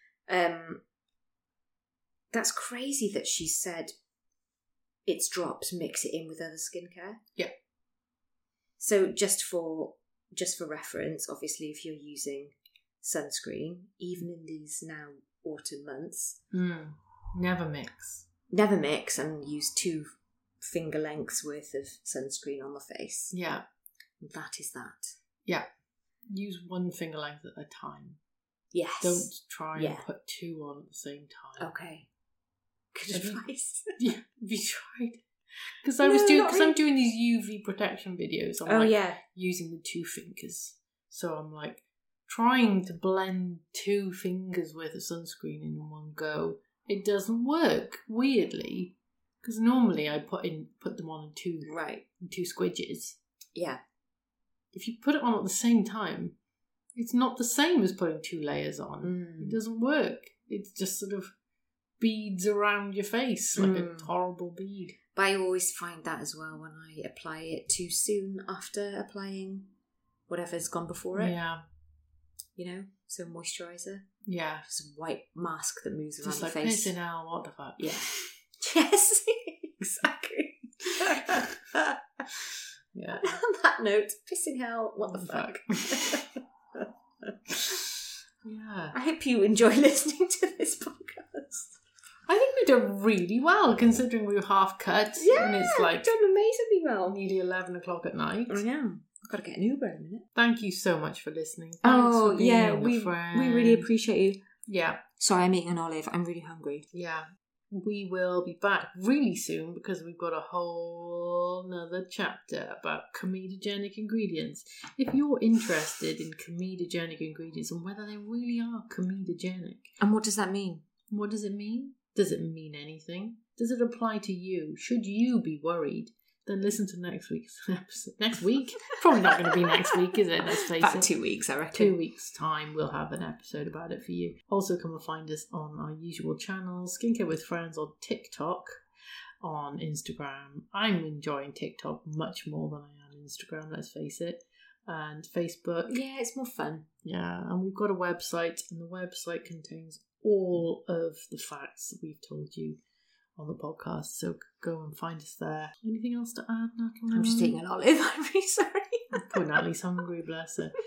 D: That's crazy that she said it's drops, mix it in with other skincare.
C: Yeah.
D: So just for reference, obviously, if you're using sunscreen, even in these now autumn months,
C: never mix
D: and use 2 finger lengths worth of sunscreen on the face.
C: Yeah.
D: That is that.
C: Yeah. Use 1 finger length at a time.
D: Yes.
C: Don't try and put 2 on at the same time.
D: Okay. Good advice.
C: Yeah. Have you tried? Because I'm doing these UV protection videos. I'm using the 2 fingers. So I'm like trying to blend 2 fingers worth of sunscreen in one go. It doesn't work, weirdly. Because normally I put them on in 2 squidges.
D: Yeah.
C: If you put it on at the same time, it's not the same as putting 2 layers on. It doesn't work. It just sort of beads around your face like a horrible bead.
D: But I always find that as well when I apply it too soon after applying whatever's gone before it.
C: Yeah.
D: You know, so moisturiser.
C: Yeah.
D: Just a white mask that moves around
C: just
D: your
C: like
D: face.
C: pissing out, what the fuck?
D: Yeah. Yes, exactly.
C: Yeah.
D: On that note, pissing hell, what the fuck?
C: Yeah.
D: I hope you enjoy listening to this podcast.
C: I think we did really well, considering we were half cut.
D: Yeah,
C: and it's like
D: done amazingly well.
C: Nearly 11 o'clock at night.
D: I know. I've got to get an Uber in a minute.
C: Thank you so much for listening. Thanks for being
D: we really appreciate you.
C: Yeah.
D: Sorry, I'm eating an olive. I'm really hungry.
C: Yeah. We will be back really soon because we've got a whole nother chapter about comedogenic ingredients. If you're interested in comedogenic ingredients and whether they really are comedogenic.
D: And what does that mean?
C: What does it mean? Does it mean anything? Does it apply to you? Should you be worried? Then listen to next week's episode. Next week? Probably not going to be next week, is it? Let's face it.
D: About 2 weeks, I reckon.
C: 2 weeks' time, we'll have an episode about it for you. Also, come and find us on our usual channels. Skincare with Friends on TikTok, on Instagram. I'm enjoying TikTok much more than I am Instagram, let's face it. And Facebook.
D: Yeah, it's more fun.
C: Yeah, and we've got a website, and the website contains all of the facts that we've told you on the podcast, so go and find us there. Anything else to add, Natalie?
D: I'm just eating an olive. I'm really sorry.
C: Poor Natalie's hungry, bless her.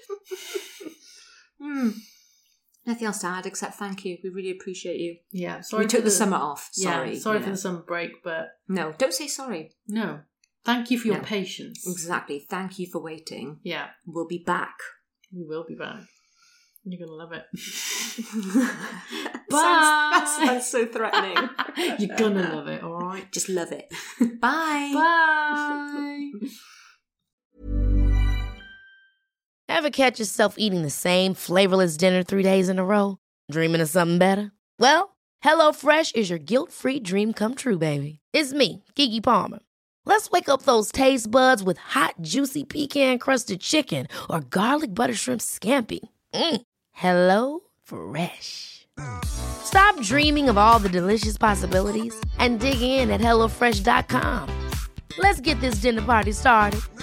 D: Nothing else to add except thank you. We really appreciate you.
C: Yeah, sorry.
D: We took the summer off. Sorry.
C: Yeah, sorry for the summer break, but
D: no, don't say sorry.
C: No, thank you for your patience.
D: Exactly. Thank you for waiting.
C: Yeah,
D: we'll be back.
C: We will be back. You're going to love it.
D: Bye! That sounds so threatening.
C: You're going to love it, all right?
D: Just love it. Bye!
C: Bye!
E: Ever catch yourself eating the same flavorless dinner 3 days in a row? Dreaming of something better? Well, HelloFresh is your guilt-free dream come true, baby. It's me, Keke Palmer. Let's wake up those taste buds with hot, juicy pecan-crusted chicken or garlic butter shrimp scampi. Hello Fresh. Stop dreaming of all the delicious possibilities and dig in at HelloFresh.com. Let's get this dinner party started.